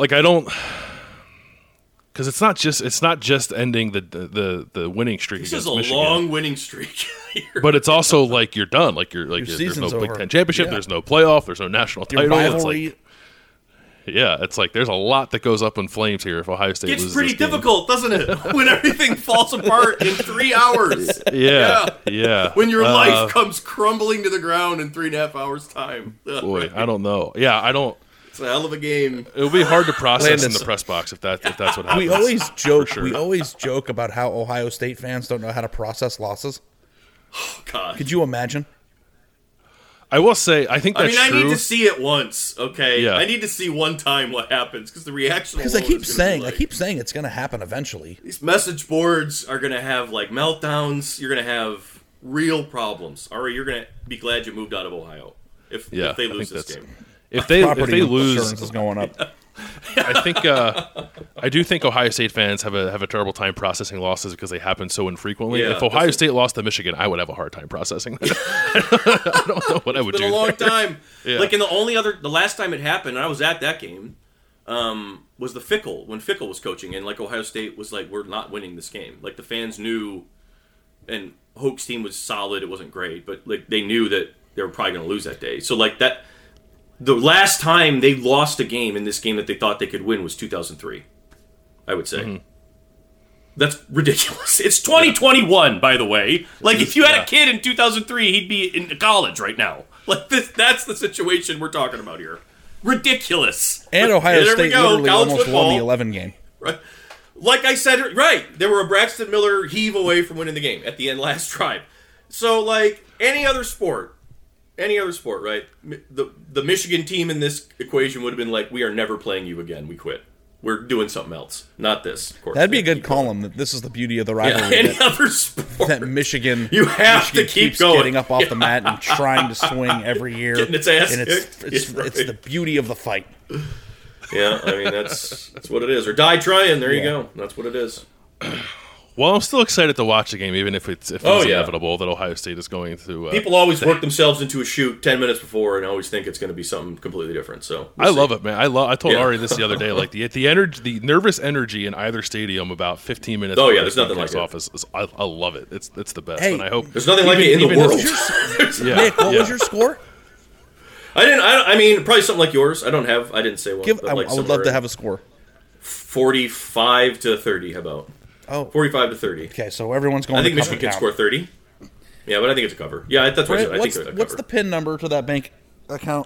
Because it's not just ending the winning streak. This is against a Michigan. long winning streak. But it's also you're done. There's no Big Ten championship. Yeah. There's no playoff. There's no national Your title. rivalry. It's there's a lot that goes up in flames here if Ohio State loses. It's pretty this game. difficult, doesn't it? When everything falls apart in 3 hours. Yeah. When your life comes crumbling to the ground in 3.5 hours' time. Boy, I don't know. Yeah, I don't. It's a hell of a game. It'll be hard to process in the press box if that's what happens. We always joke. Sure. We always joke about how Ohio State fans don't know how to process losses. Oh, God. Could you imagine? I will say, I think that's true. I need to see it once, okay? Yeah. I need to see one time what happens because the reaction. Because I keep saying it's going to happen eventually. These message boards are going to have meltdowns. You're going to have real problems. Ari, you're going to be glad you moved out of Ohio if they lose this game. If they lose, insurance is going up. I do think Ohio State fans have a terrible time processing losses because they happen so infrequently. Yeah, if Ohio State lost to Michigan, I would have a hard time processing that. I don't know what I would do. It's been a long time. Yeah. The last time it happened, and I was at that game, was when Fickell was coaching, and Ohio State was we're not winning this game. The fans knew, and Hoke's team was solid. It wasn't great, but they knew that they were probably going to lose that day. So that. The last time they lost a game in this game that they thought they could win was 2003, I would say. Mm-hmm. That's ridiculous. It's 2021, by the way. If you had a kid in 2003, he'd be in college right now. That's the situation we're talking about here. Ridiculous. And Ohio State literally almost won the 11 game. Right. Like I said, right. They were a Braxton Miller heave away from winning the game at the end last drive. So, any other sport, right? The Michigan team in this equation would have been we are never playing you again. We quit. We're doing something else. Not this, of course. That'd be a good column. That this is the beauty of the rivalry. Any other sport. That Michigan to keep going. Getting up off the mat and trying to swing every year. Getting its ass and kicked. It's the beauty of the fight. Yeah, I mean, that's what it is. Or die trying. There you go. That's what it is. Well, I'm still excited to watch the game, even if it's inevitable that Ohio State is going to. People always work themselves into a shoot 10 minutes before, and always think it's going to be something completely different. So I love it, man. I told Ari this the other day. The energy, the nervous energy in either stadium about 15 minutes. There's nothing like it. I love it. It's the best, hey, and I hope there's nothing like it in the world. Nick, what was your score? I mean, probably something like yours. I didn't say one. I would love to have a score. 45-30. How about? 45-30. Okay, so everyone's going. I think to Michigan can score 30. Yeah, but I think it's a cover. Yeah, that's what I think. It's a cover. What's the PIN number to that bank account?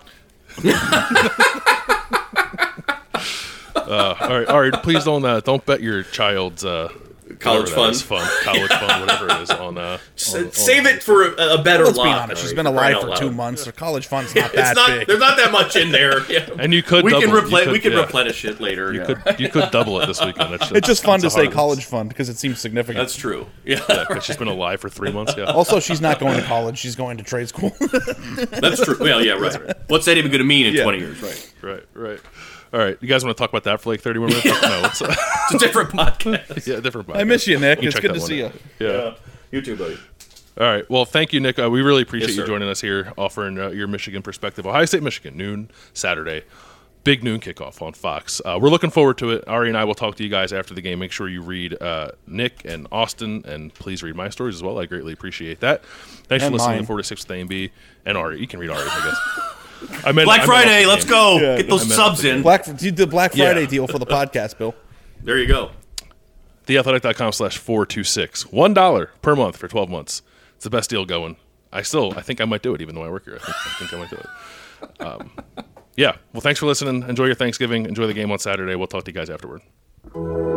All right. Please don't bet your child's college fund, whatever it is on. Save it for a better Let's lock. Be honest. She's been alive for 2 months. Her college fund's not that big. There's not that much in there. Yeah. And you could. We can replenish it later. You could double it this weekend. It's just fun to say college fund because it seems significant. That's true. Yeah, because she's been alive for 3 months. Yeah. Also, she's not going to college. She's going to trade school. That's true. Well, yeah, right. What's that even going to mean in 20 years? Right. All right, you guys want to talk about that for like 30 more minutes? No, it's a different podcast. Yeah, different podcast. I miss you, Nick. It's good to one see out. you. Yeah. You too, buddy. All right. Well, thank you, Nick. We really appreciate Yes, you sir. joining us here, offering your Michigan perspective. Ohio State, Michigan, noon Saturday. Big noon kickoff on Fox. We're looking forward to it. Ari and I will talk to you guys after the game. Make sure you read Nick and Austin, and please read my stories as well. I greatly appreciate that. Thanks for listening to 4 to 6 with A&B. And Ari. You can read Ari, I guess. Black Friday, let's go. Yeah. Get those subs in. You did Black Friday deal for the podcast, Bill. There you go. TheAthletic.com/426. $1 per month for 12 months. It's the best deal going. I think I might do it, even though I work here. I think I might do it. Yeah. Well, thanks for listening. Enjoy your Thanksgiving. Enjoy the game on Saturday. We'll talk to you guys afterward.